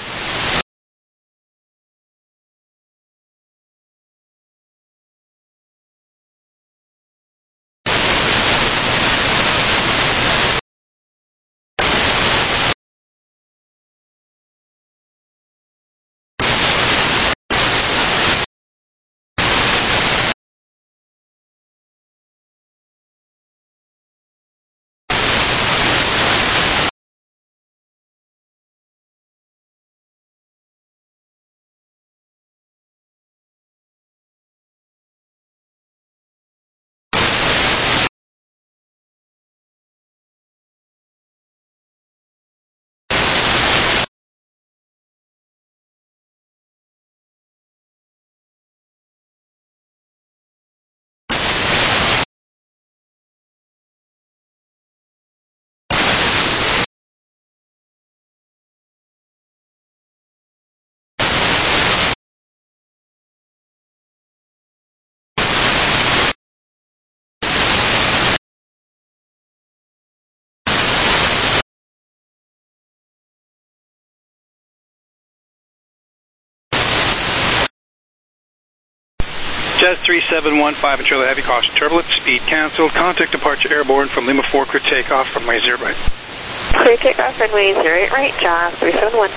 Jazz 3715, Charlie Heavy, caution turbulence, speed canceled, contact departure airborne from Lima 4, clear takeoff, runway 0 right. Clear takeoff, runway 08 right, Jazz 371.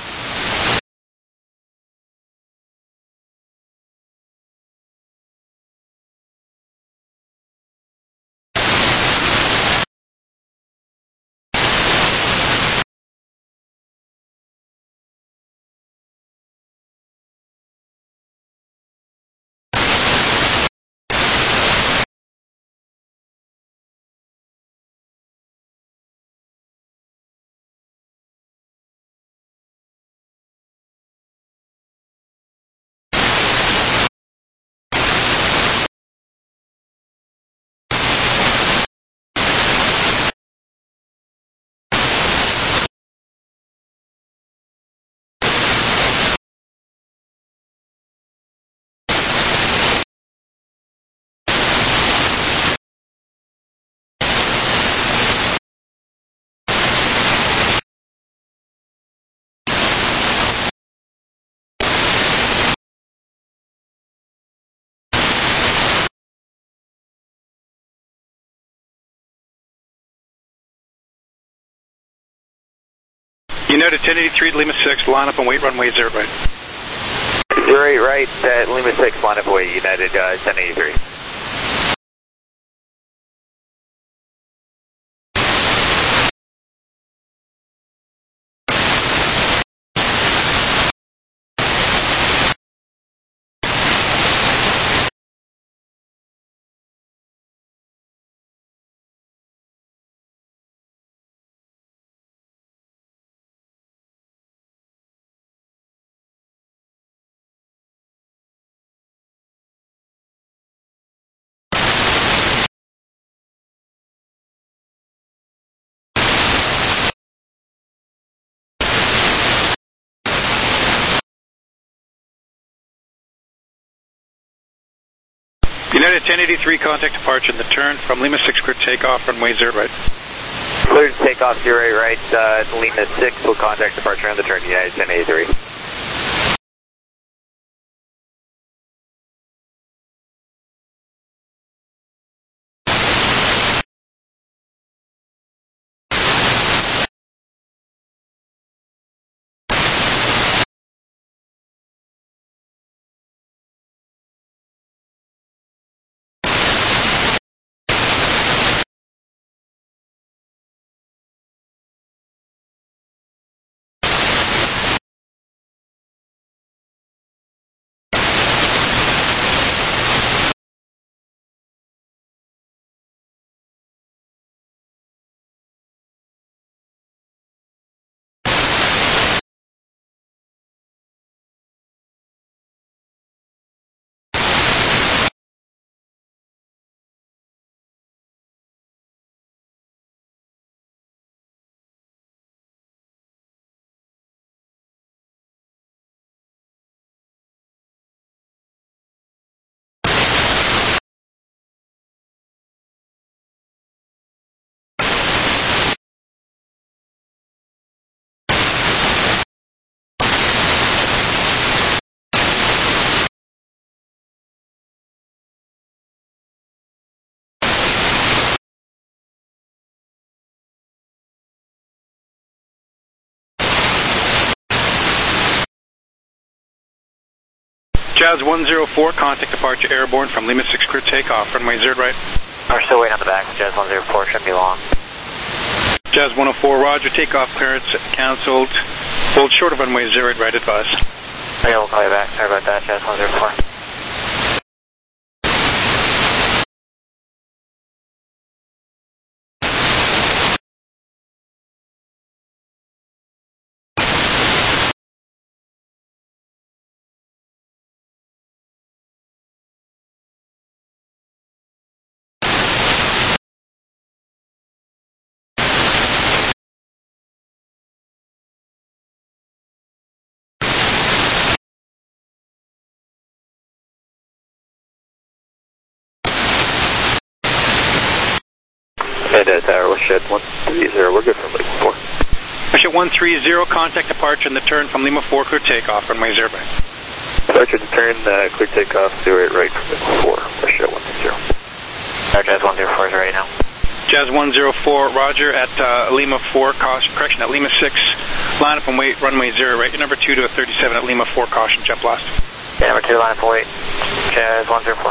United 1083 Lima 6, line up and wait runway 0 right. 08 right, Lima 6, line up away, United 1083. United 1083, contact departure in the turn from Lima 6, clear takeoff, runway 0 right. Clear to takeoff 08 right, Lima 6 will contact departure on the turn, United 1083. Jazz 104, contact departure airborne from Lima 6 clear takeoff, runway 0 right. We're still waiting on the back. Jazz 104, shouldn't be long. Jazz 104, roger, takeoff clearance cancelled. Hold short of runway 0 right, advise. Okay, we'll call you back. Sorry about that, Jazz 104. And tower, we'll shed 130, we're good for Lima 4. Russia 130, contact departure and the turn from Lima 4, clear takeoff, runway 0 right. Departure and turn, clear takeoff, 08 right from Lima 4, Russia 130. Jazz 104 is ready now. Jazz 104, roger, at Lima 4, correction, at Lima 6, line up and wait, runway 0 right. Your number 2 to a 37 at Lima 4, caution, jet blast. Yeah, number 2, line up and wait. Jazz 104.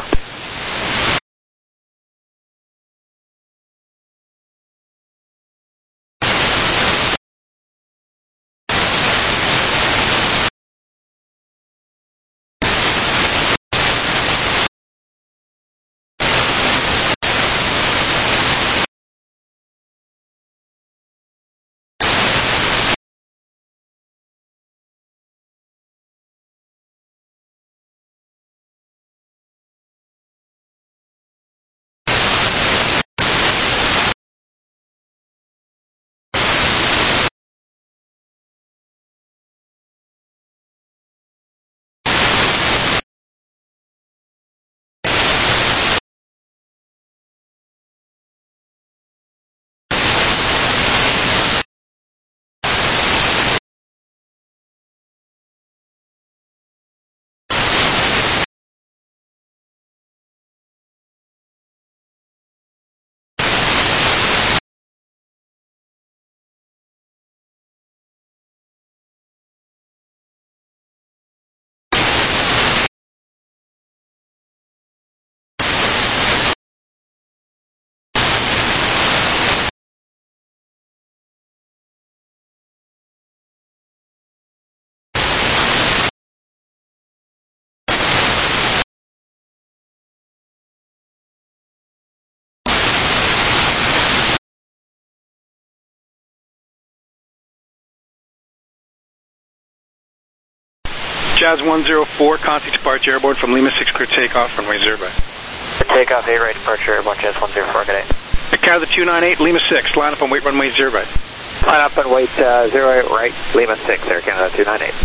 Jazz 104, contact departure airborne from Lima 6 clear takeoff, runway 0 right. Takeoff 8 right, departure airborne, Jazz 104, good day. Canada 298, Lima 6, line up and wait, runway 0 right. Line up and wait, 08 right, Lima 6, Air Canada 298.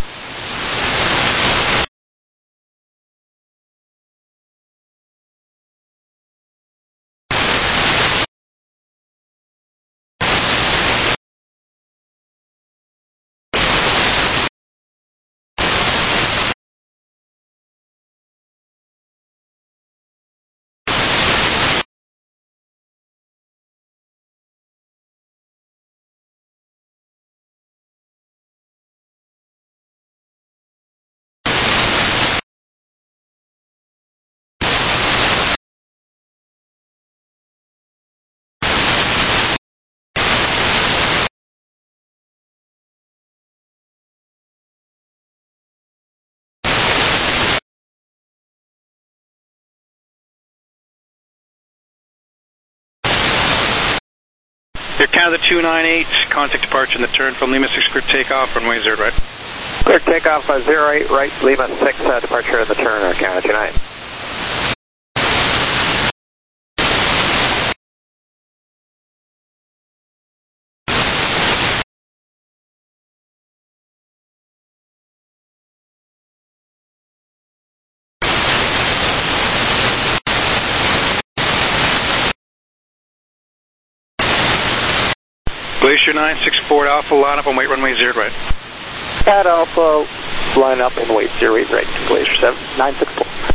Air Canada 298, contact departure and the turn from Lima 6 clear takeoff, runway 0 right. Clear takeoff 08 right, Lima 6, departure and the turn, Air Canada 298. Glacier 964 Alpha, line up and wait, runway 0 right. At Alpha, line up and wait, 08 right, Glacier 964.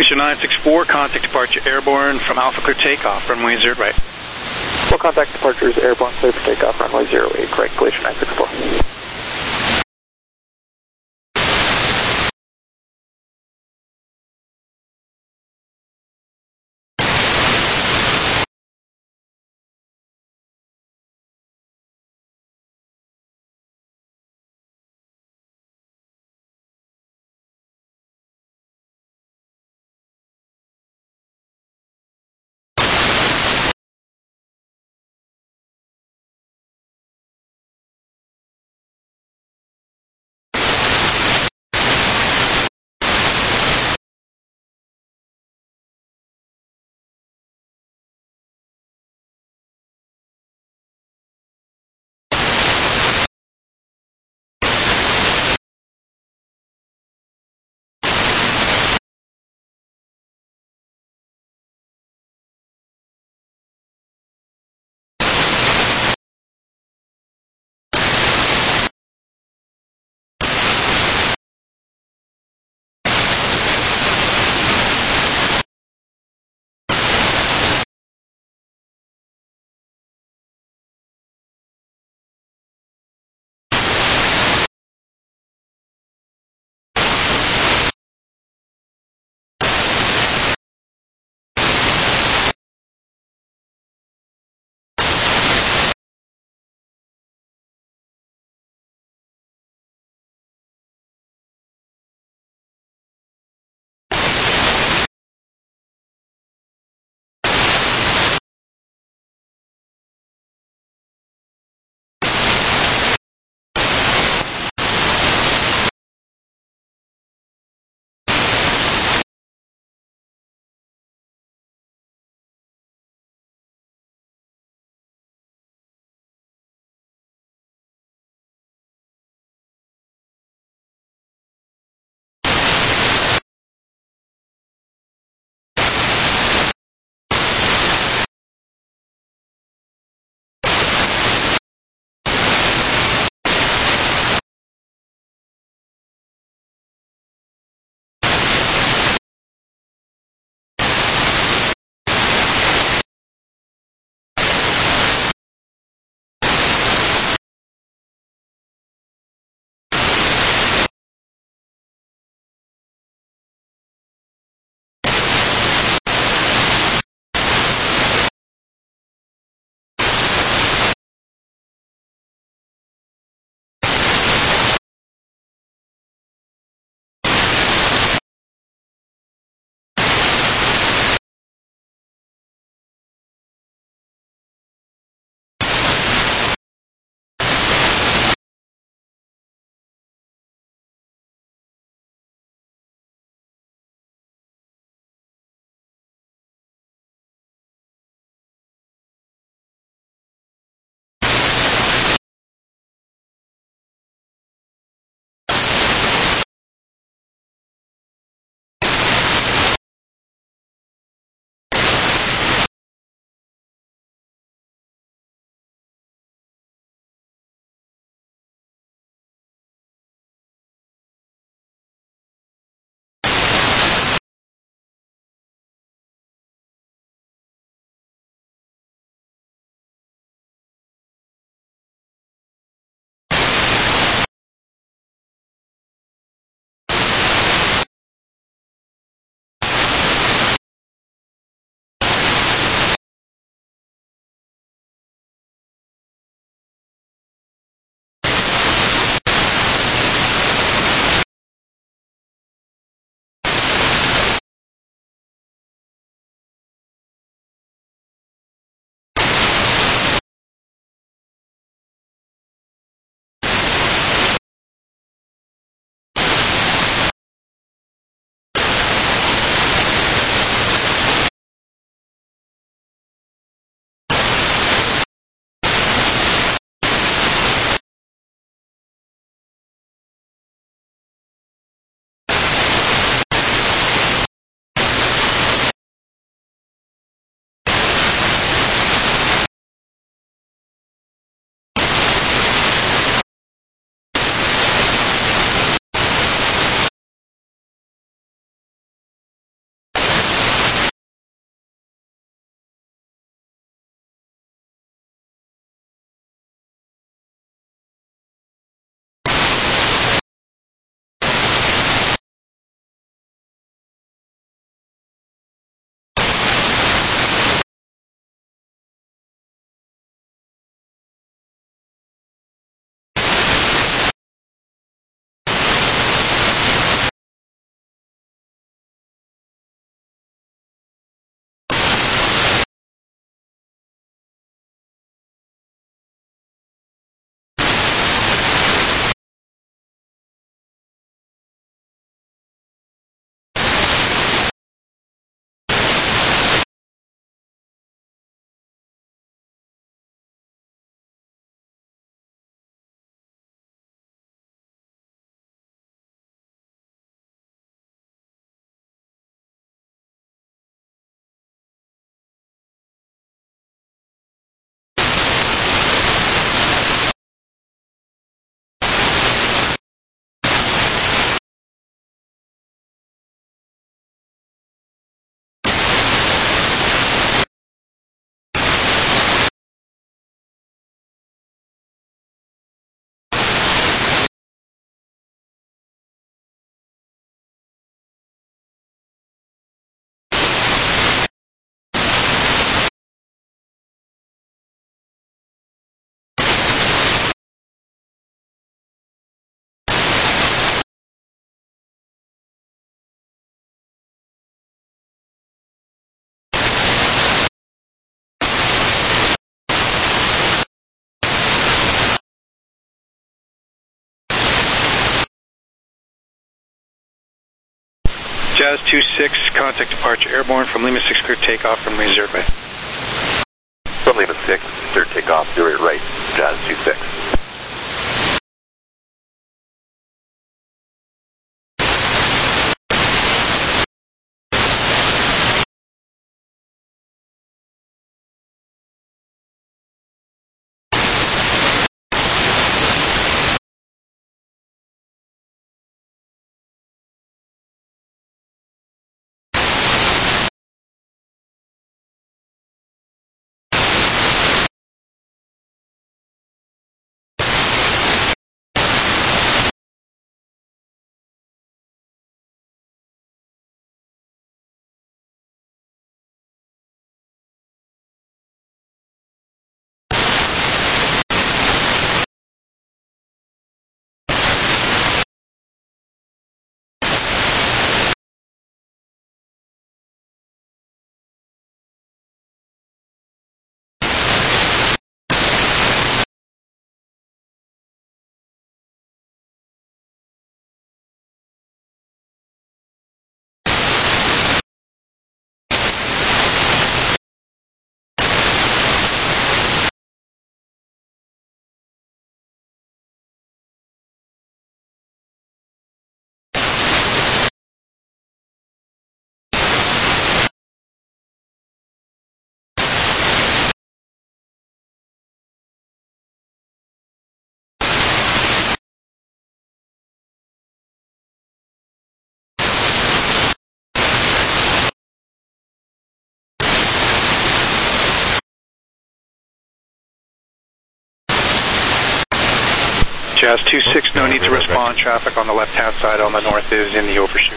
Glacier 964, contact departure airborne from Alpha clear takeoff, runway 0 right. Full contact departures airborne, clear for takeoff, runway 08, correct, Glacier 964. Jazz 26, contact departure airborne from Lima 6, clear takeoff from runway 0 right. From Lima 6, clear takeoff, 0 right, Jazz 26. Jazz 26, no need to respond. Traffic on the left-hand side on the north is in the overshoot.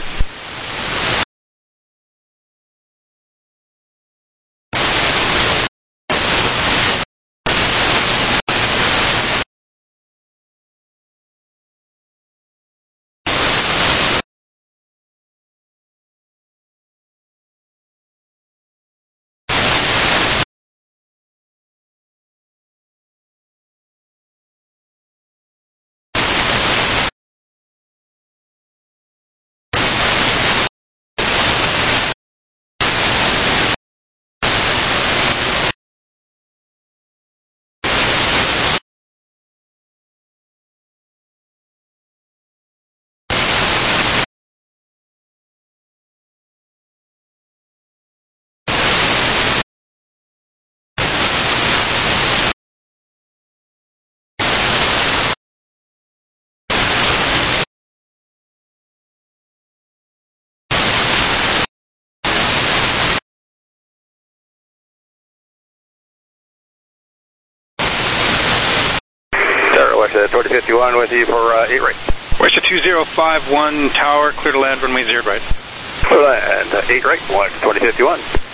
West 2051 with you for 8 right. West 2051 tower, clear to land runway 0 right. Clear to land 8 right, 2051.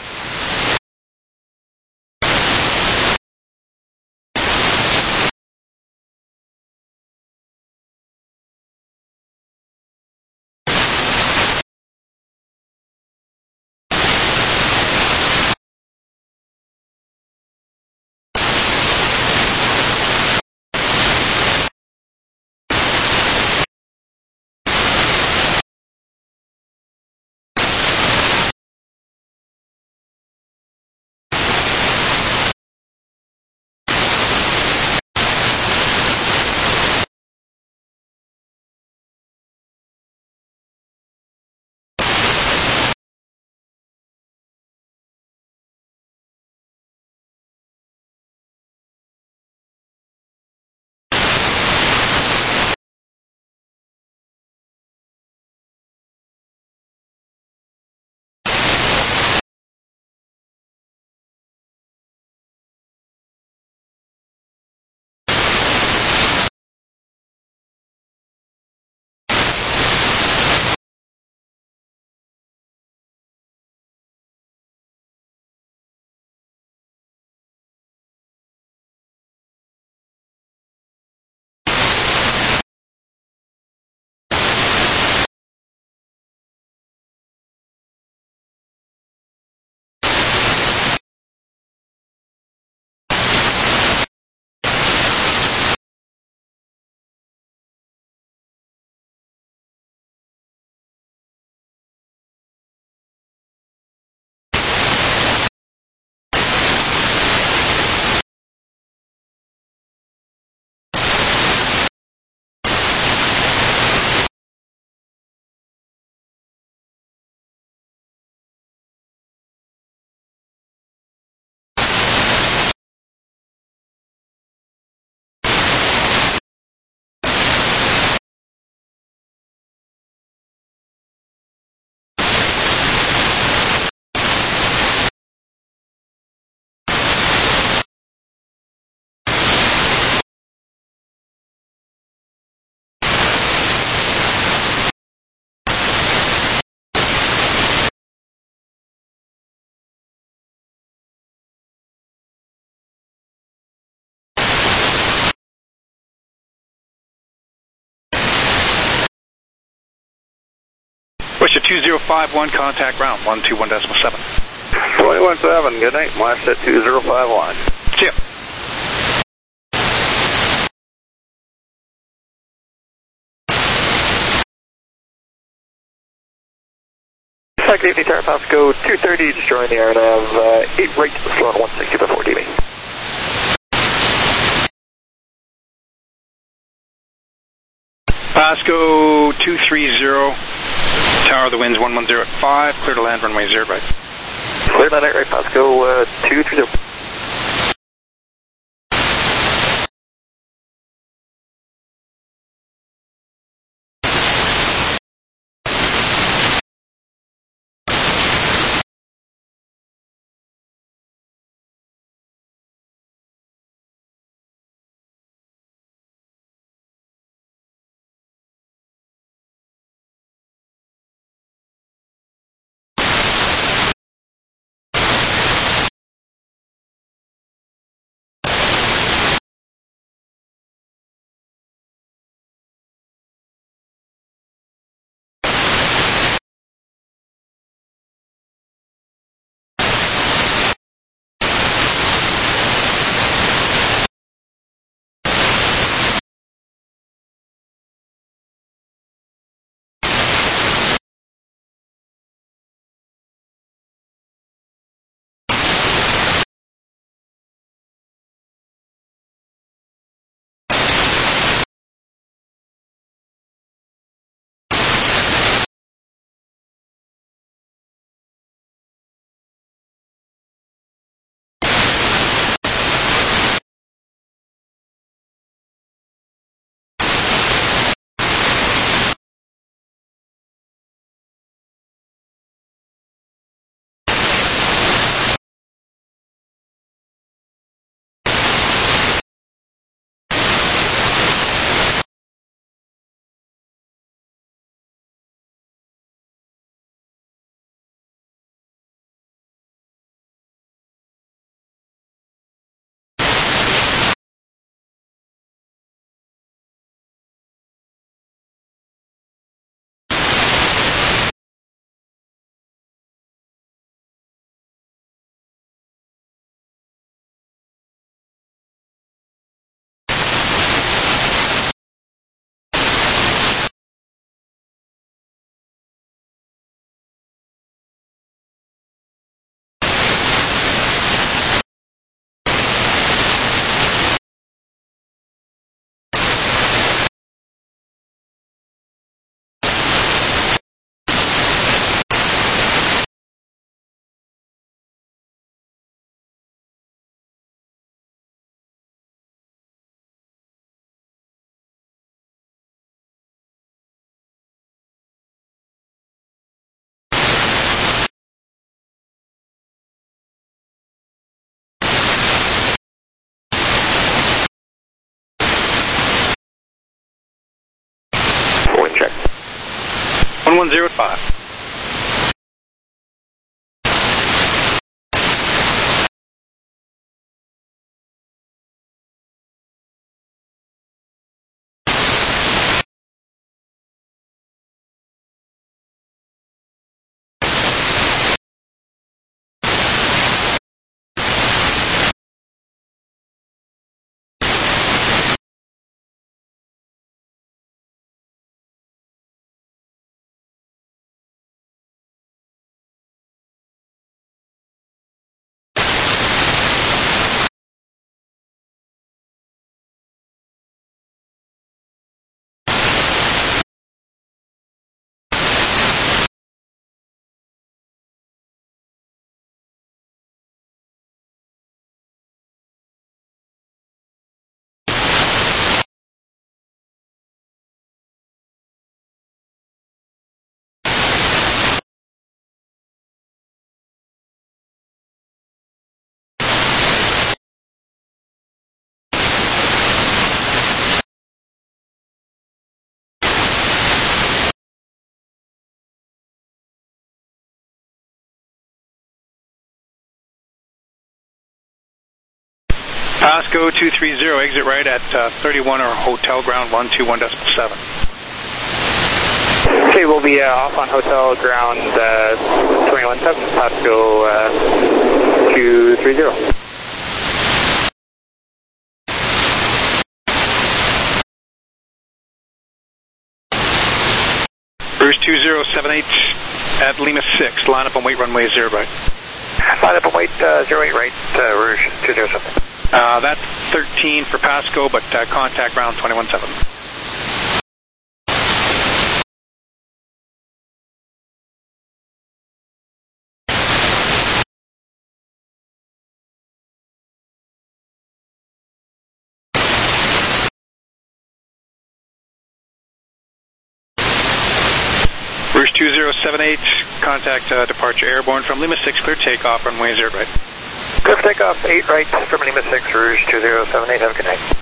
Oyster 2051, contact ground 121.7. 21.7, good night, West at 2051. See ya. Activity Tower Pasco 230, destroying the RNAV 8 right, slow on 160 before DB. Pasco 230, tower, the wind's 110 at 5, clear to land, runway 0 right. Clear to land right, Pasco 230. Check. 110 at 5. Pasco 230, exit right at 31 or hotel ground 121.7. Okay, we'll be off on hotel ground 217, Pasco 230. Bruce 2078 at Lima 6, line up on wait runway 0 right. Line up on wait 08 right, Rouge 207. That's 13 for Pasco, but contact ground 217. Rouge 2078, contact departure airborne from Lima 6, clear takeoff, runway 0 right. Clear for takeoff 8 right from Lima 6, Rouge 2078, have a good night.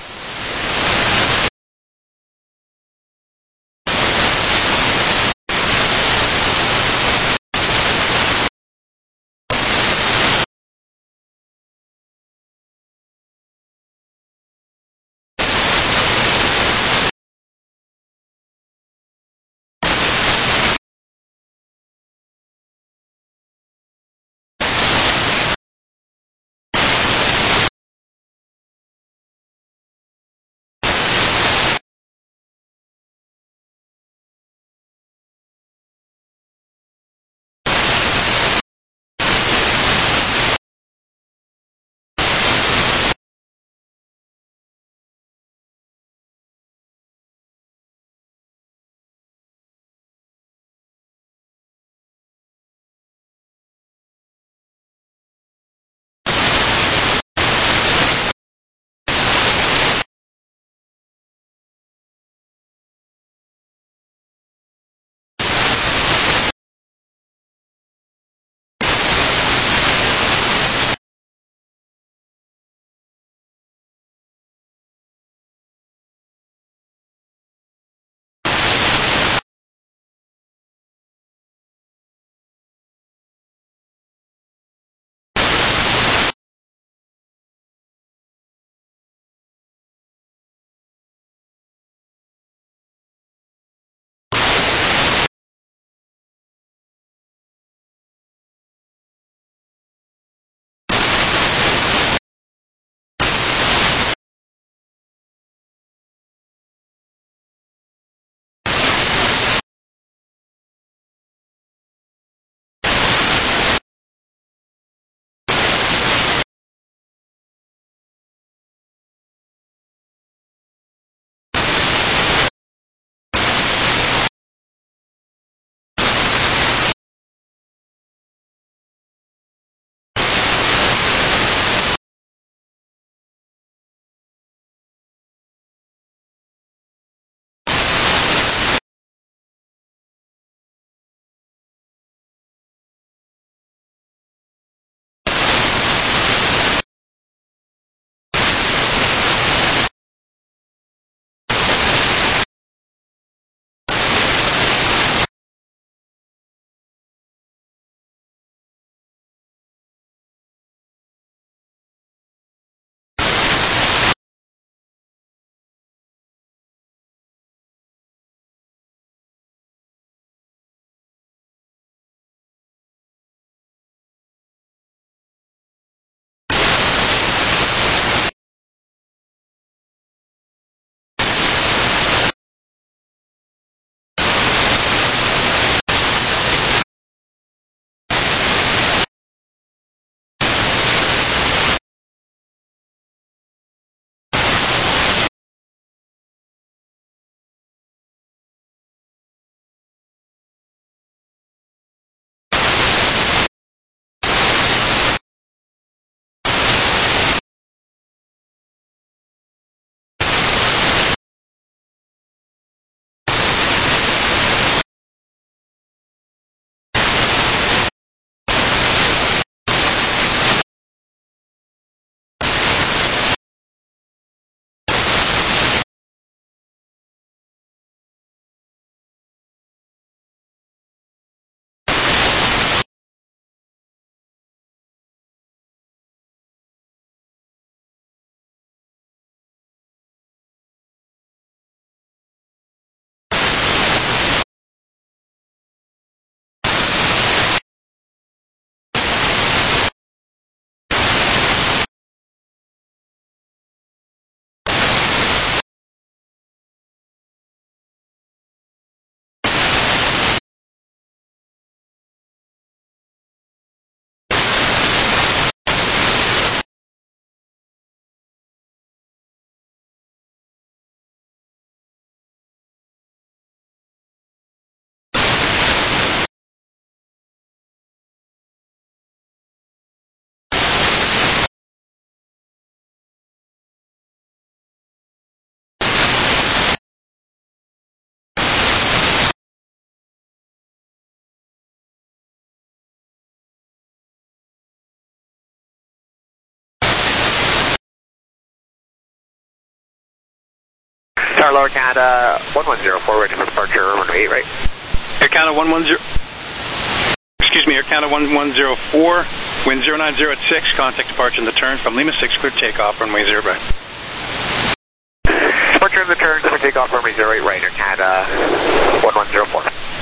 Tower Lower Canada 1104, ready for departure, runway 8 right. Air Canada 110. Excuse me, Air Canada 1104, wind 090 at 6, contact departure in the turn from Lima 6, clear takeoff, runway 0 right. Departure in the turn, clear takeoff, runway 08 right, Air Canada 1104.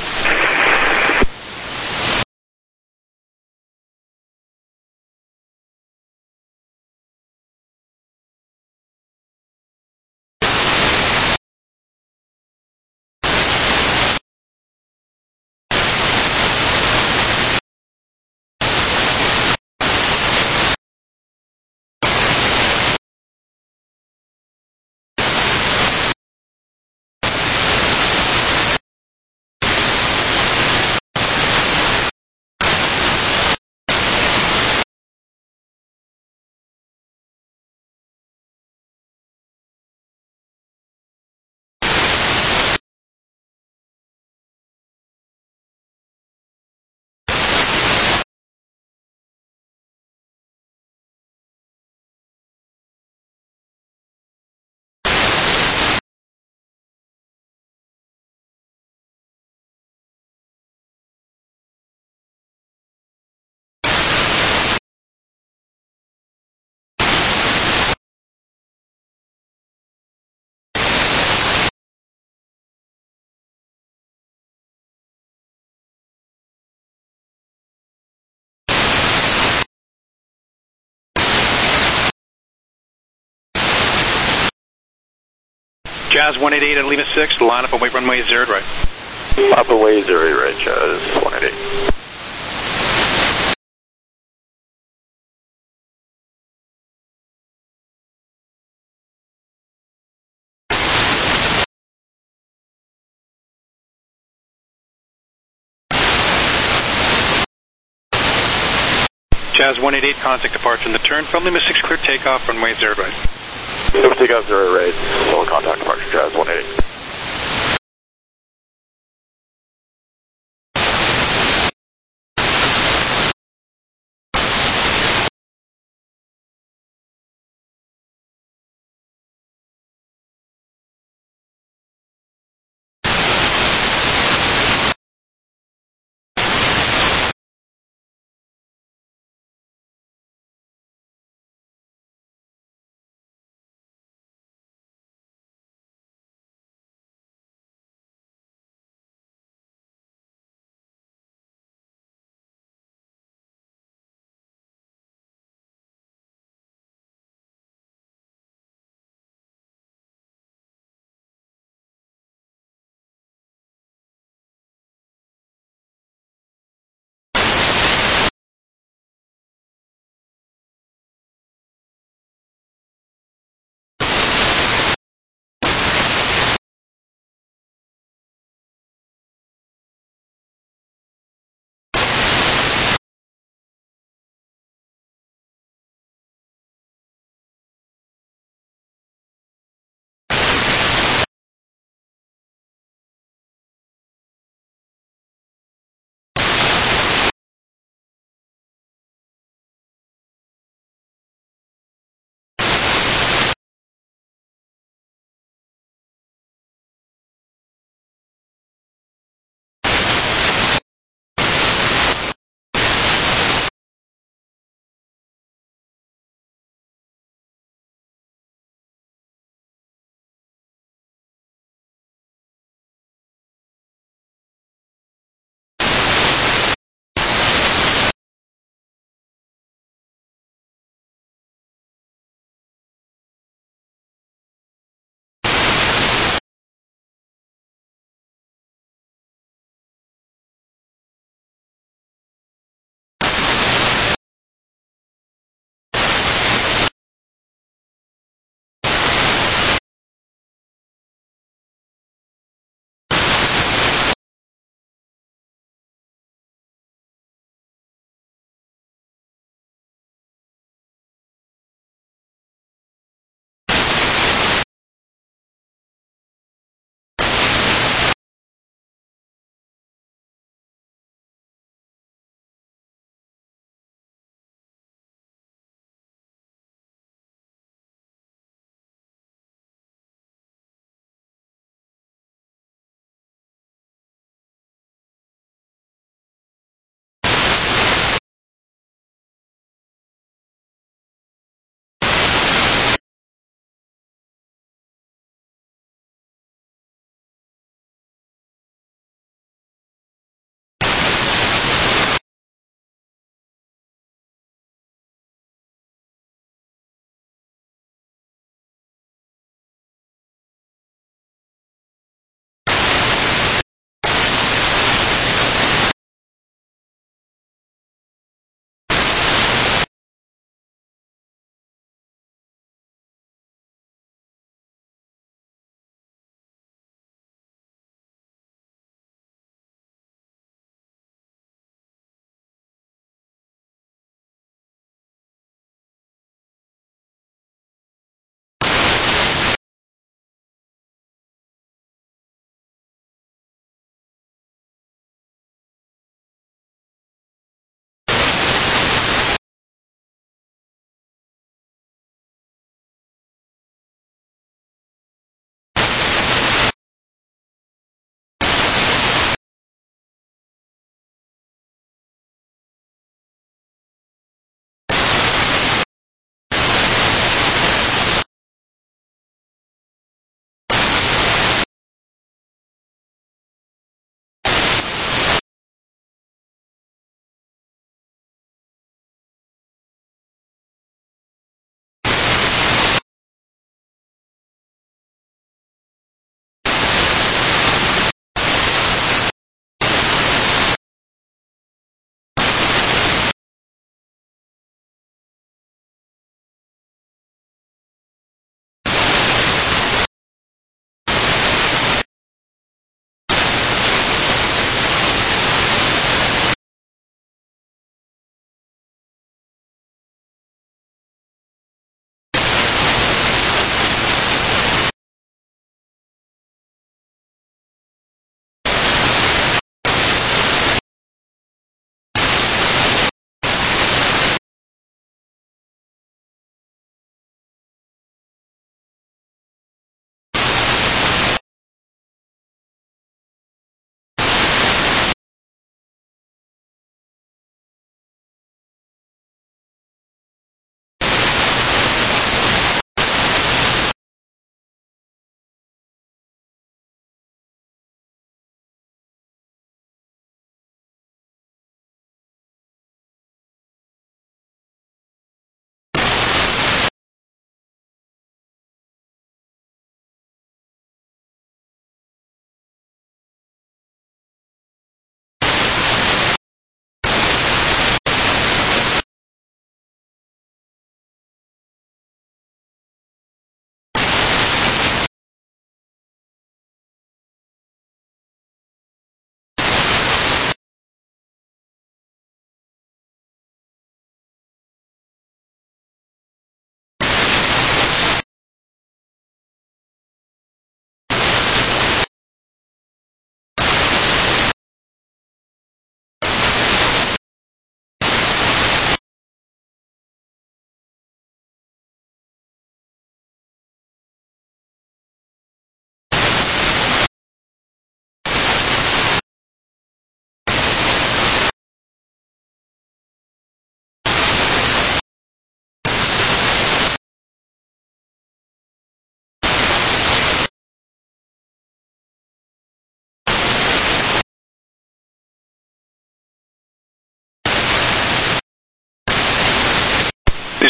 Jazz 188 at Lima 6, line up and wait runway 0 right. Upper way 0 right, Jazz 188. Jazz 188, contact departure in the turn from Lima 6, clear takeoff, runway 0 right. Lima takeoff 0 right, full contact departure, Jazz 188.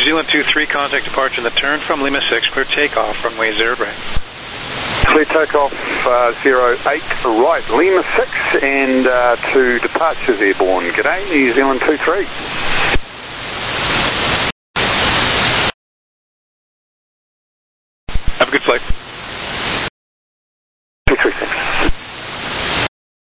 Zealand 23, contact departure in the turn from Lima 6, clear takeoff, runway 0 right. Clear takeoff 08 right, Lima 6 and 2 departures airborne. G'day, New Zealand 23.